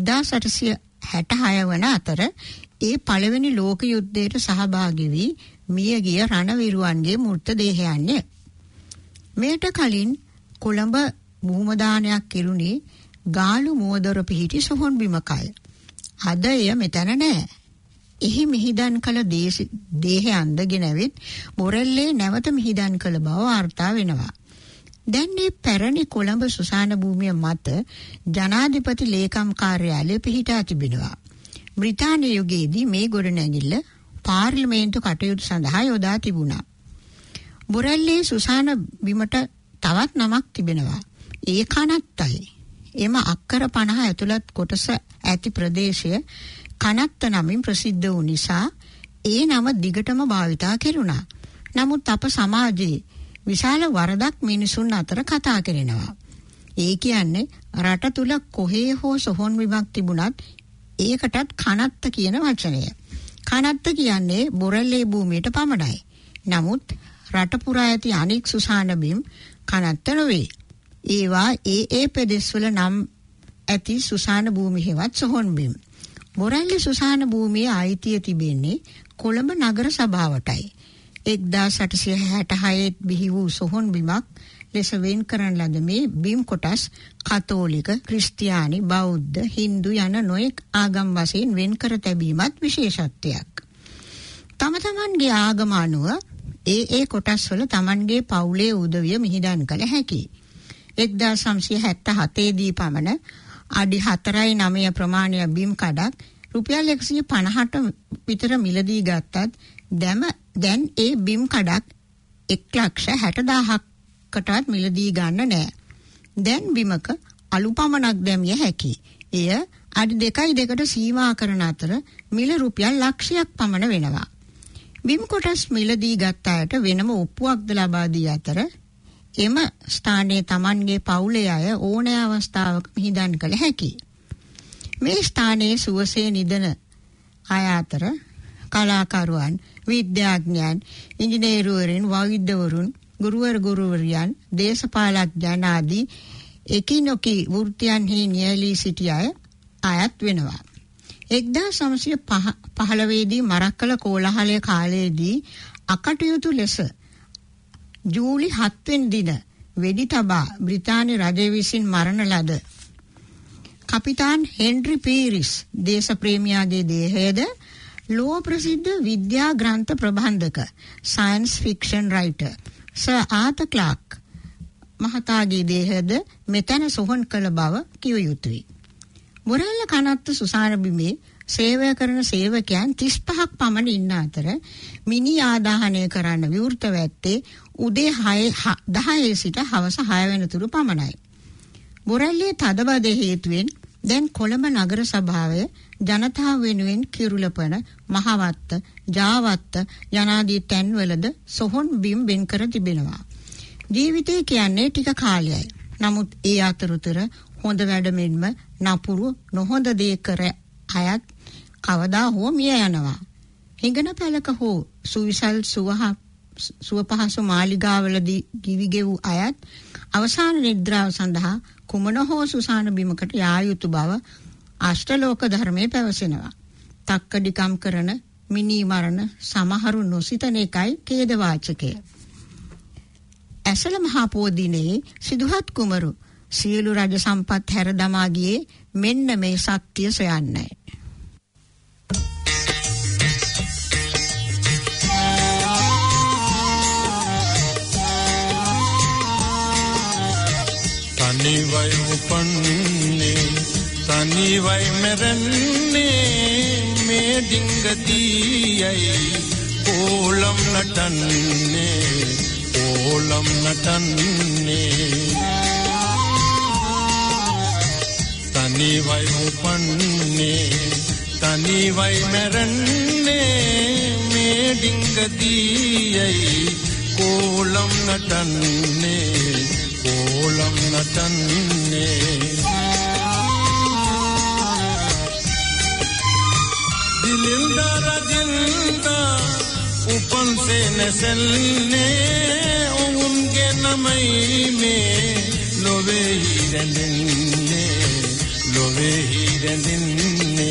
1866 වන අතර ඒ පළවෙනි ලෝක යුද්ධයට සහභාගී වී මියගිය රණවිරුවන්ගේ මූර්ත දේහයන්ය. මේට කලින් කොළඹ මුහුම දානයක් කෙරුණේ ගාලු මුවදොර පිහිටි සොහොන් බිමකය. අද එය මෙතන නෑ. එහි මිහිදන් කළ දේහය අඳගෙන ඇවිත් මොරෙල්ලේ නැවත මිහිදන් කළ බව වාර්තා වෙනවා. දැන් මේ පැරණි කොළඹ සුසාන භූමිය මත ජනාධිපති ලේකම් කාර්යාලය පිහිටා තිබෙනවා. බ්‍රිතාන්‍ය යුගයේදී මේ ගොඩනැගිල්ල පාර්ලිමේන්තු කටයුතු සඳහා යොදා තිබුණා. මොරෙල්ලේ සුසාන බිමට තවත් නමක් තිබෙනවා. ඒ කනත්තයි. එම අක්කර 50 ඇතුළත් කොටස ඇති ප්‍රදේශය කනත්ත නමින් ප්‍රසිද්ධ වූ නිසා ඒ නම දිගටම භාවිතා කෙරුණා. නමුත් අප සමාජයේ විශාල වරදක් මිනිසුන් අතර කතා කරනවා. ඒ කියන්නේ රට තුල කොහේ හෝ සොහොන් බිමක් තිබුණත් ඒකටත් කනත්ත කියන වචනය. කනත්ත කියන්නේ බොරැල්ලේ භූමියට පමණයි. නමුත් රට පුරා ඇති අනෙක් සුසාන බිම් කනත්ත නොවේ. ඒවා ඒ ප්‍රදේශවල නම් ඇති සුසාන භූමි හෙවත් සොහොන් බිම්. බොරැල්ලේ සුසාන භූමියේ අයිතිය තිබෙන්නේ කොළඹ නගර සභාවටයි. 1866 බිහි වූ සොහොන් බිමක් ලෙස වෙන් කරන ලද මේ බිම් කොටස් කතෝලික, ක්‍රිස්තියානි, බෞද්ධ, හින්දු යන නොයෙක් ආගම් වශයෙන් වෙන් කර තැබීමත් විශේෂත්වයක්. තම තමන්ගේ ආගම අනුව ඒ කොටස් වල තමන්ගේ පවුලේ උදවිය මිහිදන් කළ හැකියි. 1977 දී පමණ අඩි 4.9 ප්‍රමාණය බිම් කඩක් රුපියල් 150ට විතර මිලදී ගත්තත් දැන් ඒ බිම් කඩක් 1,60,000කටවත් මිලදී ගන්න නෑ. දැන් බිමක අලු පමණක් දැමිය හැකි. එය අඩි 2.2කට සීමා කරන අතර මිල රුපියල් ලක්ෂයක් පමණ වෙනවා. බිම් කොටස් මිලදී ගත් අයට වෙනම ඔප්පුවක්ද ලබා දී අතර එම ස්ථානයේ Tamanගේ පවුලේ අය ඕනෑ අවස්ථාවක මිහිදන් කළ හැකියි. මේ ස්ථානයේ සුවසේ නිදන අය අතර කලාකරුවන්, විද්‍යාඥයන්, ඉංජිනේරුවරුන්, වෛද්‍යවරුන්, ගුරුවරියන්, දේශපාලඥයන් ආදී එකිනෙකී වෘත්තියන්හි නියැලී සිටි අය අයත් වෙනවා. 1915 දී මරක්කල කෝලාහලයේ කාලයේදී අකටයුතු ලෙස ජූලි 7 වෙනි දින වෙඩි තබා බ්‍රිතාන්‍ය රජය විසින් මරණ ලද කපිතාන් හෙන්රි පීරිස් දේශප්‍රේමියාගේ දේහයද ලෝක ප්‍රසිද්ධ විද්‍යා ග්‍රන්ථ ප්‍රබන්ධක science fiction writer sir Arthur Clarke මහතාගේ දේහයද මෙතන සොහොන් කළ බව කිව යුතුයි. මොරෙල්ල කනත්ත සුසාන බිමේ සේවය කරන සේවකයන් 35ක් පමණ ඉන්න අතර මිනි ආදාහනය කරන්න විවෘතව ඇත්තේ උදේ 10 සිට හවස 6 වෙනතුරු පමණයි. මොරෙල්ලේ තදබද හේතුවෙන් දැන් කොළඹ නගර සභාවය ජනතාව වෙනුවෙන් කිරුළපන මහවත්ත, ජාවත්ත යනාදී තැන්වලද සොහොන් බිම් වෙන් කර තිබෙනවා. ජීවිතය කියන්නේ ටික කාලයයි. නමුත් ඒ අතරතුර හොඳ වැඩ මෙන්ම නපුරු නොහොඳ දේ කර අයත් කවදා හෝ මිය යනවා. හිඟන පැලක හෝ සුවිසල් සුව පහසු මාලිගාවලදී දිවි ගෙවූ අයත් අවසාන නිද්‍රාව සඳහා කුමන හෝ සුසාන බිමකට යා යුතු බව අෂ්ටලෝක ධර්මයේ පැවසෙනවා. තක්කඩිකම් කරන මිනී මරණ සමහරු නොසිතන එකයි ඛේදවාචකය. ඇසල මහා පෝදිනේ සිදුහත් කුමරු සියලු රජ සම්පත් හැර දමා ගියේ මෙන්න මේ සත්‍ය සොයන්නයි. තනිවයි උපන්නේ තනිවයි මරන්නේ මේ ඩිංගතියයි ඕලම් නටන්නේ තනිවයි උපන්නේ තනිවයි මරන්නේ මේ ඩිංගතියයි ඕලම් නටන්නේ दिलदा उपन से नसलने उनके नमई में लोवे ही रंदिने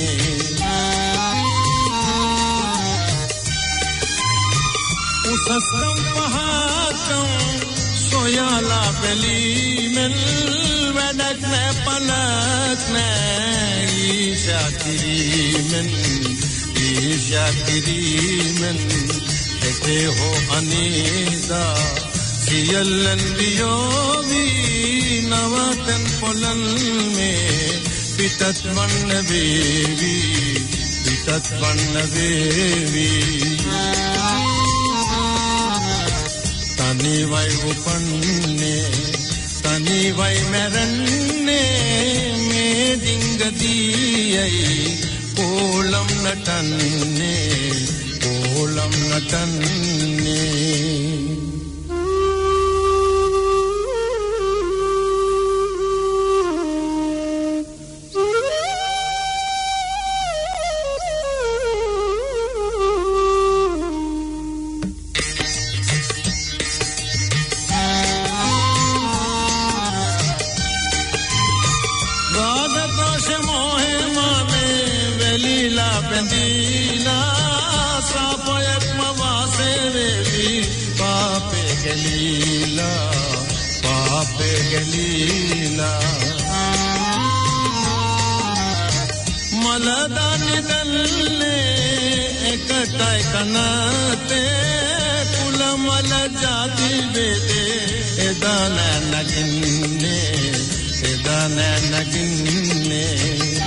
उसम पहाकम सोया ගාලා බැලීමෙන් වැඩක් නෑ පලක් නෑ ඊර්ෂ්‍යා කිරීමෙන් එතේ හෝ අනේදා සියල්ලන් වියෝවී නවතන් පොළන් මේ පිටත් වන්න වේවි තනිවයි උපන්නේ තනිවයි මැරන්නේ මේ දිංගදීයයි ඕලම් නටන්නේ මලදානි දල්ලේ එකටයි කනතේ කුලමල ජාති වේදේ එදා නැගින්නේ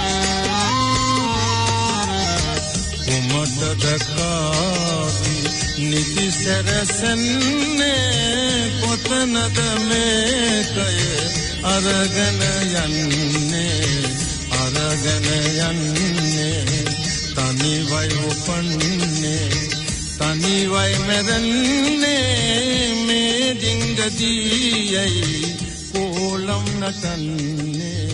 කුමට දකාවි නිති සැරසන්නේ කොතනද මේකය අරගෙන යන්නේ තනිවයි උපන්නේ තනිවයි මැරන්නේ මේ දිංගදීයයි ඕලම් නටන්නේ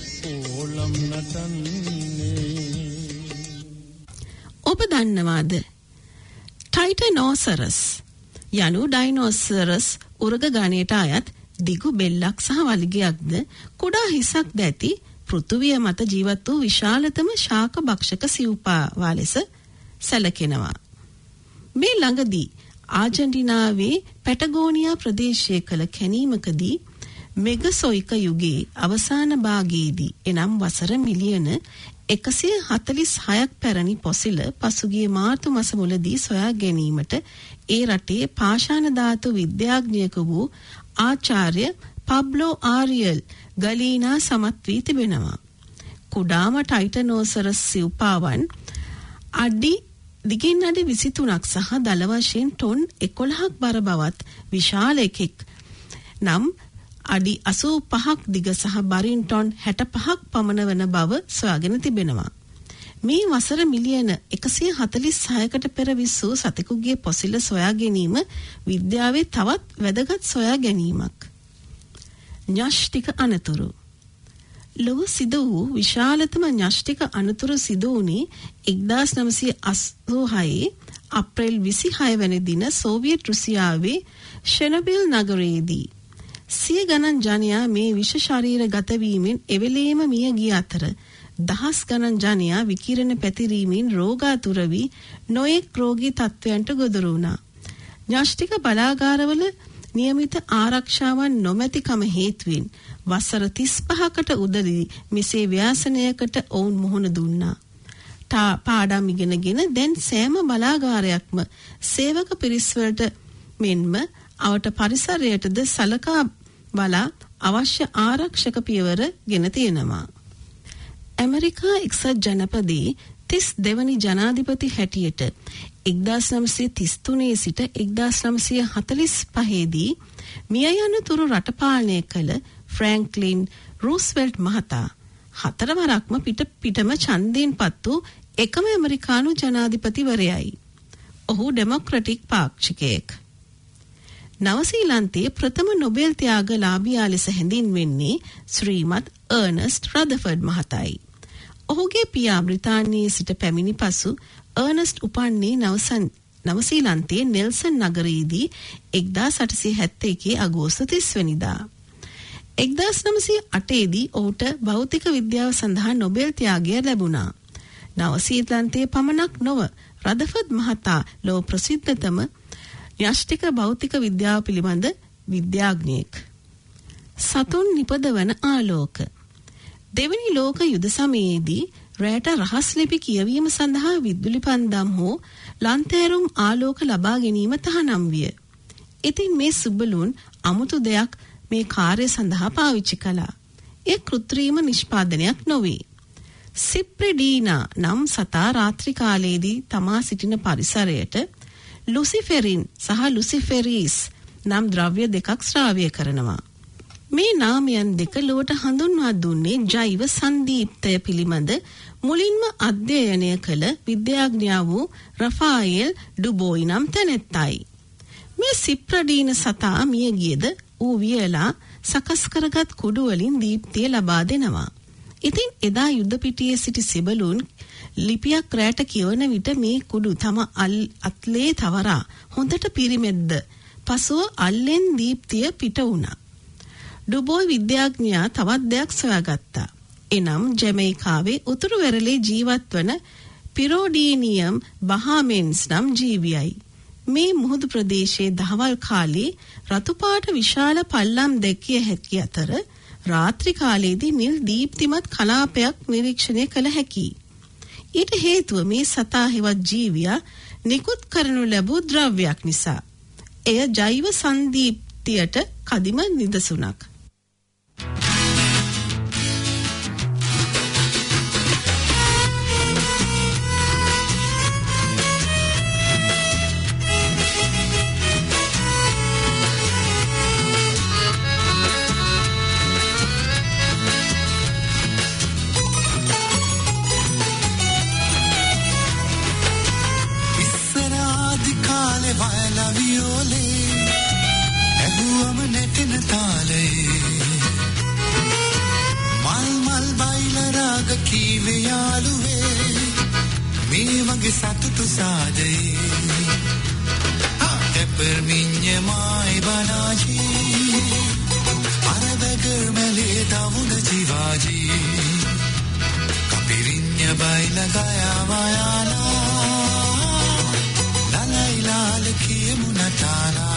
ඔබ දන්නවාද ටයිටනෝසරස් යනු ඩයිනෝසරස් උරග ගණයට අයත් දිගු බෙල්ලක් සහ වලිගයක්ද කුඩා හිසක් දැති පෘථුවිය මත ජීවත් වූ විශාලතම ශාක භක්ෂක සිව්පාවා ලෙස සැලකෙනවා. මේ ළඟදී ආජන්ටිනාවේ පැටගෝනියා ප්‍රදේශයේ කළ කැණීමකදී මෙගසොයික යුගයේ අවසාන භාගයේදී එනම් වසර මිලියන 146ක් පැරණි පොසිල පසුගිය මාර්තු මාස මුලදී සොයා ගැනීමට ඒ රටේ පාෂාණ ධාතු විද්‍යාඥයෙකු වූ ආචාර්ය පබ්ලෝ ආරියල් ගලීනා සමත් වී තිබෙනවා. කුඩාම ටයිටනෝසරස් සිව්පාවන් දිගින් අඩි 23ක් සහ දල වශයෙන් ටොන් 11ක් බර බවත් විශාල එකෙක් නම් අඩි 85ක් දිග සහ බරින් ටොන් 65ක් පමණ වන බව සොයාගෙන තිබෙනවා. මේ වසර මිලියන 146කට පෙර විසූ සතෙකුගේ පොසිල සොයා ගැනීම විද්‍යාවේ තවත් වැදගත් සොයා ගැනීමක්. න්‍යෂ්ටික අනතුරු ලොව සිදු වූ විශාලතම න්‍යෂ්ටික අනතුරු සිදු වුණේ 1986 අප්‍රේල් 26 වැනි දින සෝවියට් රුසියාවේ ෂෙනොබිල් නගරයේදී. සිය ගණන් ජනයා මේ විෂ ශරීර ගත වීමෙන් එවෙලේම මිය ගිය අතර දහස් ගණන් ජනයා විකිරණ පැතිරීමෙන් රෝගාතුර වී නොයෙක් රෝගී තත්ත්වයන්ට ගොදුරු වුණා. න්‍යෂ්ටික බලාගාරවල නියමිත ආරක්ෂාවන් නොමැතිකම හේතුවෙන් වසර 35කට උදදී මෙසේ ව්‍යාසනයකට ඔවුන් මුහුණ දුන්නා. පාඩම් ඉගෙනගෙන දැන් සෑම බලාගාරයක්ම සේවක පිරිස් වලට මෙන්ම අවට පරිසරයටද සලකා බලා අවශ්‍ය ආරක්ෂක පියවර ගෙන තියෙනවා. ඇමරිකා එක්සත් ජනපදයේ 32 වනි ජනාධිපති හැටියට 1933 සිට 1945 දී මිය යන තුරු රට පාලනය කළ ෆ්‍රැන්ක්ලින් රූස්වෙල්ට් මහතා හතරවරක්ම පිටම ඡන්දයෙන් පත් වූ එකම ඇමරිකානු ජනාධිපතිවරයයි. ඔහු ඩෙමොක්‍රටික් පාක්ෂිකයෙක්. නවසීලන්තයේ ප්‍රථම නොබෙල් ත්‍යාගලාභියා ලෙස හැඳින්වෙන්නේ ශ්‍රීමත් අර්නස්ට් රදර්ෆර්ඩ් මහතායි. ඔහුගේ පියා බ්‍රිතාන්‍යයේ සිට පැමිණි පසු අර්නස්ට් උපන්නේ නවසීලන්තයේ නෙල්සන් නගරයේදී 1871 අගෝස්තු 30 වෙනිදා. 1908 දී ඔහුට භෞතික විද්‍යාව සඳහා නොබෙල් ත්‍යාගය ලැබුණා. නවසීලන්තයේ පමණක් නොව රදර්ෆර්ඩ් මහතා ලොව ප්‍රසිද්ධතම න්‍යෂ්ටික භෞතික විද්‍යාව පිළිබඳ විද්‍යාඥයෙක්. සතුන් නිපදවන ආලෝක. දෙවැනි ලෝක යුද සමයේදී රැට රහස් ලිපි කියවීම සඳහා විදුලි පන්දම් හෝ ලන්තෑරුම් ආලෝක ලබා ගැනීම තහනම් විය. ඉතින් මේ සුබලුන් අමුතු දෙයක් මේ කාර්ය සඳහා පාවිච්චි කළා. ඒ කෘත්‍රිම නිෂ්පාදනයක් නොවේ. සිප්‍රෙඩීනා නම් සතා රාත්‍රී කාලයේදී තමා සිටින පරිසරයට ලුසිෆෙරින් සහ ලුසිෆෙරීස් නම් ද්‍රව්‍ය දෙකක් ස්‍රාවය කරනවා. මේ නාමයන් දෙක ලොවට හඳුන්වා දුන්නේ ජෛව සංදීප්තය පිළිබඳ මුලින්ම අධ්‍යයනය කළ විද්‍යාඥයා වූ රෆායෙල් ඩුබෝයි නම් තැනැත්තයි. මේ සිප්‍රඩීන සතා මිය ගියද ඌ වියලා සකස් කරගත් කුඩු වලින් දීප්තිය ලබා දෙනවා. ඉතින් එදා යුද පිටියේ සිටි සිබලුන් ලිපියක් රැට කියවන විට මේ කුඩු තම අත්ලේ තවරා හොඳට පිරිමැද්ද. පසුව අල්ලෙන් දීප්තිය පිට වුණා. ඩුබෝයි විද්‍යාඥයා තවත් දෙයක් සොයාගත්තා. එනම් ජමයිකාවේ උතුරු වෙරළේ ජීවත් වන පිරෝඩීනියම් බහාමෙන්ස් නම් ජීවියයි. මේ මුහුදු ප්‍රදේශයේ දහවල් කාලේ රතු පාට විශාල පල්ලම් දැකිය හැකි අතර රාත්‍රී කාලයේදී නිල් දීප්තිමත් කලාපයක් නිරීක්ෂණය කළ හැකියි. ඊට හේතුව මේ සතා හෙවත් ජීවියා නිකුත් කරනු ලැබූ ද්‍රව්‍යයක් නිසා. එය ජෛව සංදීප්තියට කදිම නිදසුනක්. සතුටු සාදේ එපර්මිඤ්ඤ මායි බනාජී අරබගර් මලේ දවුන ජීවාජී කපිරිඤ්ඤ බයිල ගයා වයාලා ලලයිලාල කියමු නටාලා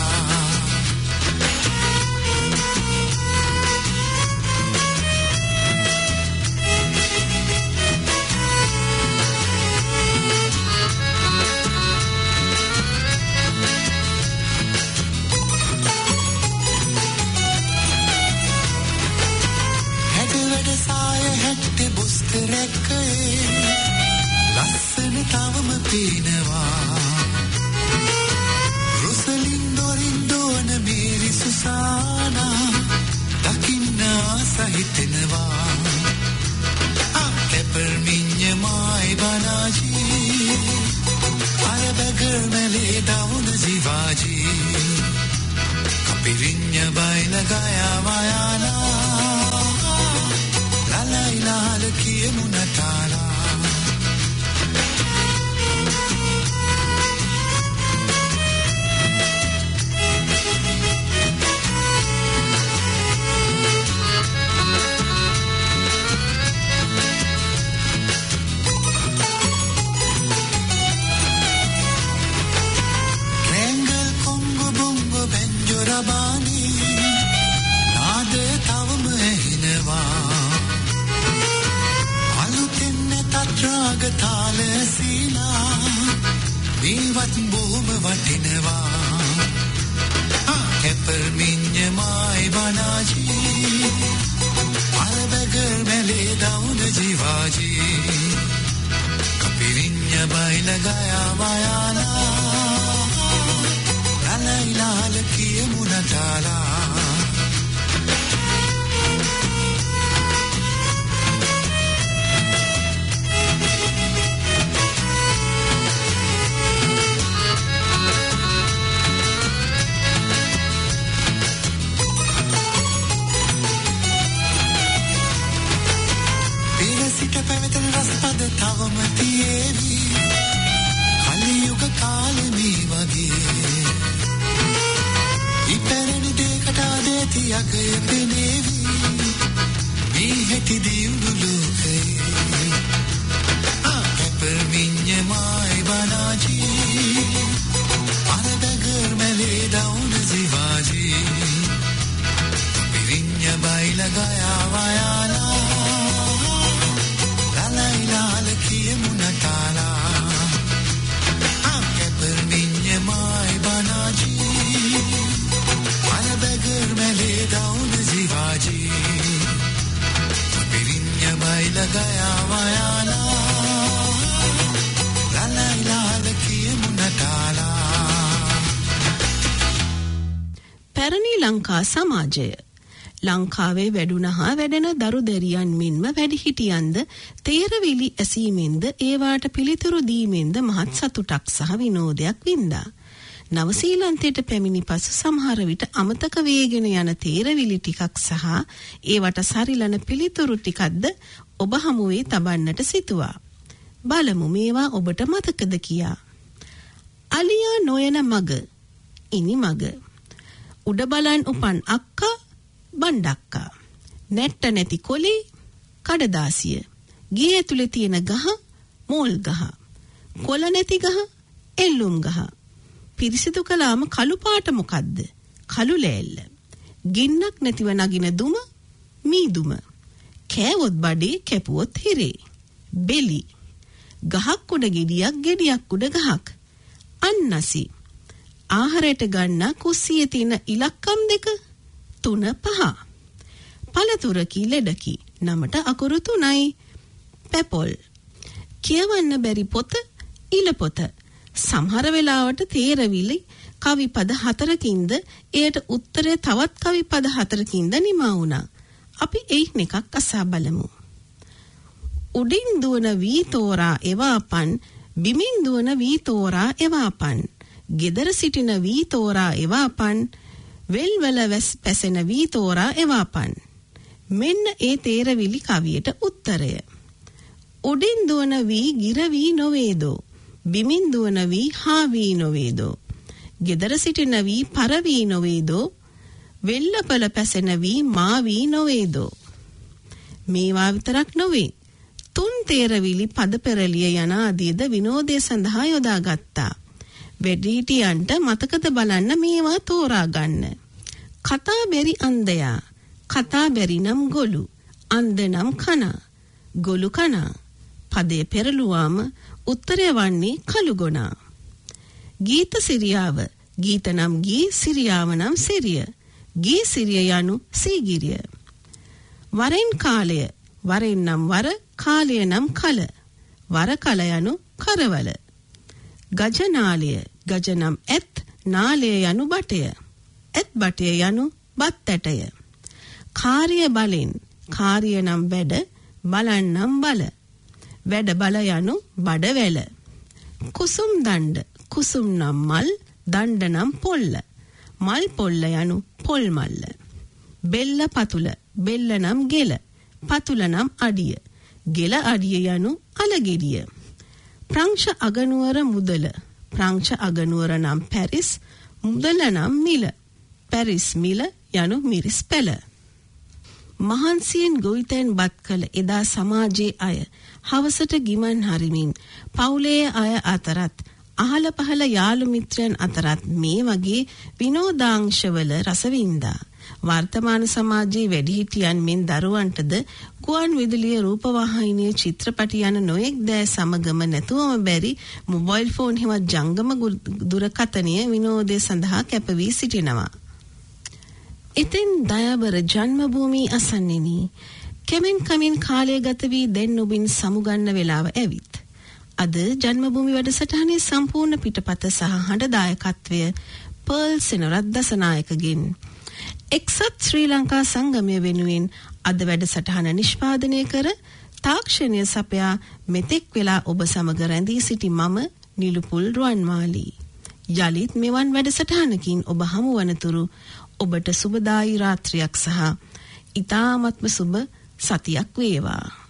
ලස්සන තවම පේනවා රුසලින් දොරින් දෝන මේරි සුසානා දකින්න සහිතෙනවා එපර්මිඤ්ඤ මායි බනාජී අරබගර් මලේ දවුන ජීවාජී කපිරිඤ්ඤ බයිල ගයා වයාලා ලලයිලාල කියමු නටාලා ක්‍රැංගල් කොංගෝ බොංගෝ බෙන්ජෝ රබානි නාද තවම ඇහෙනවා රාග තාල සීලා මේවත් බොහොම වටිනවා එපර්මිඤ්ඤ මායි බනාජී අරබගර් මලේ දවුන ජීවාජී කපිරිඤ්ඤ බයිල ගයා වයාලා ලලයිලාල කියමු නටාලා පැවතෙන රසපද තවම තියේවි කලියුග කාලෙ මේ වගේ ඉපැරණි දෙකට ආදේති යකය පෙනේවි මේ හැටි දියුණු ලෝකේ එපර්මිඤ්ඤ මායි බනාජී අරබගර් මලේ දවුන ජීවාජී गया वायाला lalai lal kiemuna tala anche per migne mai banaji ana begar mele daun zivaji pirinnya mai lagaya wayala lalai lal kiemuna tala පැරණි ලංකා සමාජය ලංකාවේ වැඩුණහා වැඩෙන දරු දැරියන් මෙන්ම වැඩිහිටියන්ද තේරවිලි ඇසීමෙන්ද ඒවාට පිළිතුරු දීමෙන්ද මහත් සතුටක් සහ විනෝදයක් වින්දා. නවසීලන්තයට පැමිණි පසු සමහර විට අමතක වේගෙන යන තේරවිලි ටිකක් සහ ඒවට සරිලන පිළිතුරු ටිකක්ද ඔබ හමුවේ තබන්නට සිතුවා. බලමු මේවා ඔබට මතකද කියා. අලියා නොයන මග ඉනි මග උඩ බලන් උපන් අක්කා බණ්ඩක්කා නැට්ට නැති කොලේ කඩදාසිය ගේ ඇතුලේ තියෙන ගහ මෝල් ගහ කොළ නැති ගහ එල්ලුම් ගහ පිරිසිදු කලාම කළු පාට මොකද්ද කළු ලෑල්ල ගින්නක් නැතිව නගින දුම මීදුම කෑවොත් බඩේ කැපුවොත් හිරේ බෙලි ගහක් උඩ ගෙඩියක් උඩ ගහක් අන්නසි ආහාරයට ගන්න කුස්සියේ තියෙන ඉලක්කම් දෙක 3 5 පළතුරකි ලෙඩකි නමට අකුරු 3යි පැපොල් කියවන්න බැරි පොත ඉල පොත සමහර වෙලාවට තේරවිලි කවි පද 4කින්ද එයට උත්තරය තවත් කවි පද 4කින්ද නිමා වුණා. අපි එයින් එකක් අසා බලමු. උඩින් දුවන වී තෝරා එවාපන් බිමින් දුවන වී තෝරා එවාපන් ගෙදර සිටින වී තෝරා එවාපන් වෙල්වල පැසෙන වී තෝරා එවාපන් මෙන්න ඒ තේරවිලි කවියට උත්තරය. උඩින් දුවන වී ගිර වී නොවේදෝ බිමින් දුවන වී හා වී නොවේදෝ ගෙදර සිටින වී පර වී නොවේදෝ වෙල්ලපල පැසෙන වී මා වී නොවේදෝ. මේවා විතරක් නොවේ 3 තේරවිලි පද පෙරළිය යන ආදීද විනෝදය සඳහා යොදාගත්තා. වැඩිහිටියන්ට මතකද බලන්න මේවා තෝරා ගන්න. කතා බැරි අන්දයා කතා බැරි නම් ගොළු අන්ද නම් කනා ගොළු කනා පදේ පෙරළුවාම උත්තරය වන්නේ කළු ගොනා. ගීත සිරියාව ගීත නම් ගී සිරියාව නම් සිරිය ගී සිරිය යනු සීගිරිය. වරෙන් කාලය වරෙන් නම් වර කාලය නම් කල වර කල යනු කරවල. ගජනාලය ගජ නම් ඇත් නාලය යනු බටය ඇත් බටය යනු බත් ඇටය. කාර්ය බලෙන් කාර්ය නම් වැඩ බලන් නම් බල වැඩ බල යනු බඩ වැල. කුසුම් දණ්ඩ කුසුම් නම් මල් දණ්ඩ නම් පොල්ල මල් පොල්ල යනු පොල් මල්ල. බෙල්ල පතුල බෙල්ල නම් ගෙල පතුල නම් අඩිය ගෙල අඩිය යනු අලගෙඩිය. ප්‍රංශ අගනුවර මුදල ප්‍රංශ අගනුවර නම් පැරිස් මුදල නම් මිල පැරිස් මිල යනු මිරිස් පැල. මහන්සියෙන් ගොවිතැන් බත් කළ එදා සමාජයේ අය හවසට ගිමන් හරිමින් පවුලේ අය අතරත් අහල පහල යාළු මිත්‍රයන් අතරත් මේ වගේ විනෝදාංශවල රසවින්දා. වර්තමාන සමාජයේ වැඩිහිටියන් මෙන් දරුවන්ටද ගුවන් විදුලිය රූපවාහිනිය චිත්‍රපටි යන නොයෙක් දෑ සමගම නැතුවම බැරි මොබයිල් ෆෝන් හිවත් ජංගම දුරකථනය විනෝදය සඳහා කැපවී සිටිනවා. ඉතින් දයාබර ජන්මභූමි අසන්නෙනි කෙමෙන් කමින් කාලය ගත වී දැන් ඔබින් සමුගන්න වෙලාව ඇවිත්. අද ජන්මභූමි වැඩසටහනේ සම්පූර්ණ පිටපත සහ හඬ දායකත්වය පර්ල් සෙනරත් දසනායකගෙන්. එක්සත් ශ්‍රී ලංකා සංගමය වෙනුවෙන් අද වැඩසටහන නිෂ්පාදනය කර තාක්ෂණය සපයා මෙතෙක් වෙලා ඔබ සමග රැඳී සිටි මම නිලුපුල් රුවන්මාලී. යලිත් මෙවන් වැඩසටහනකින් ඔබ හමු වනතුරු ඔබට සුබදායි රාත්‍රියක් සහ ඉතාමත්ම සුබ සතියක් වේවා.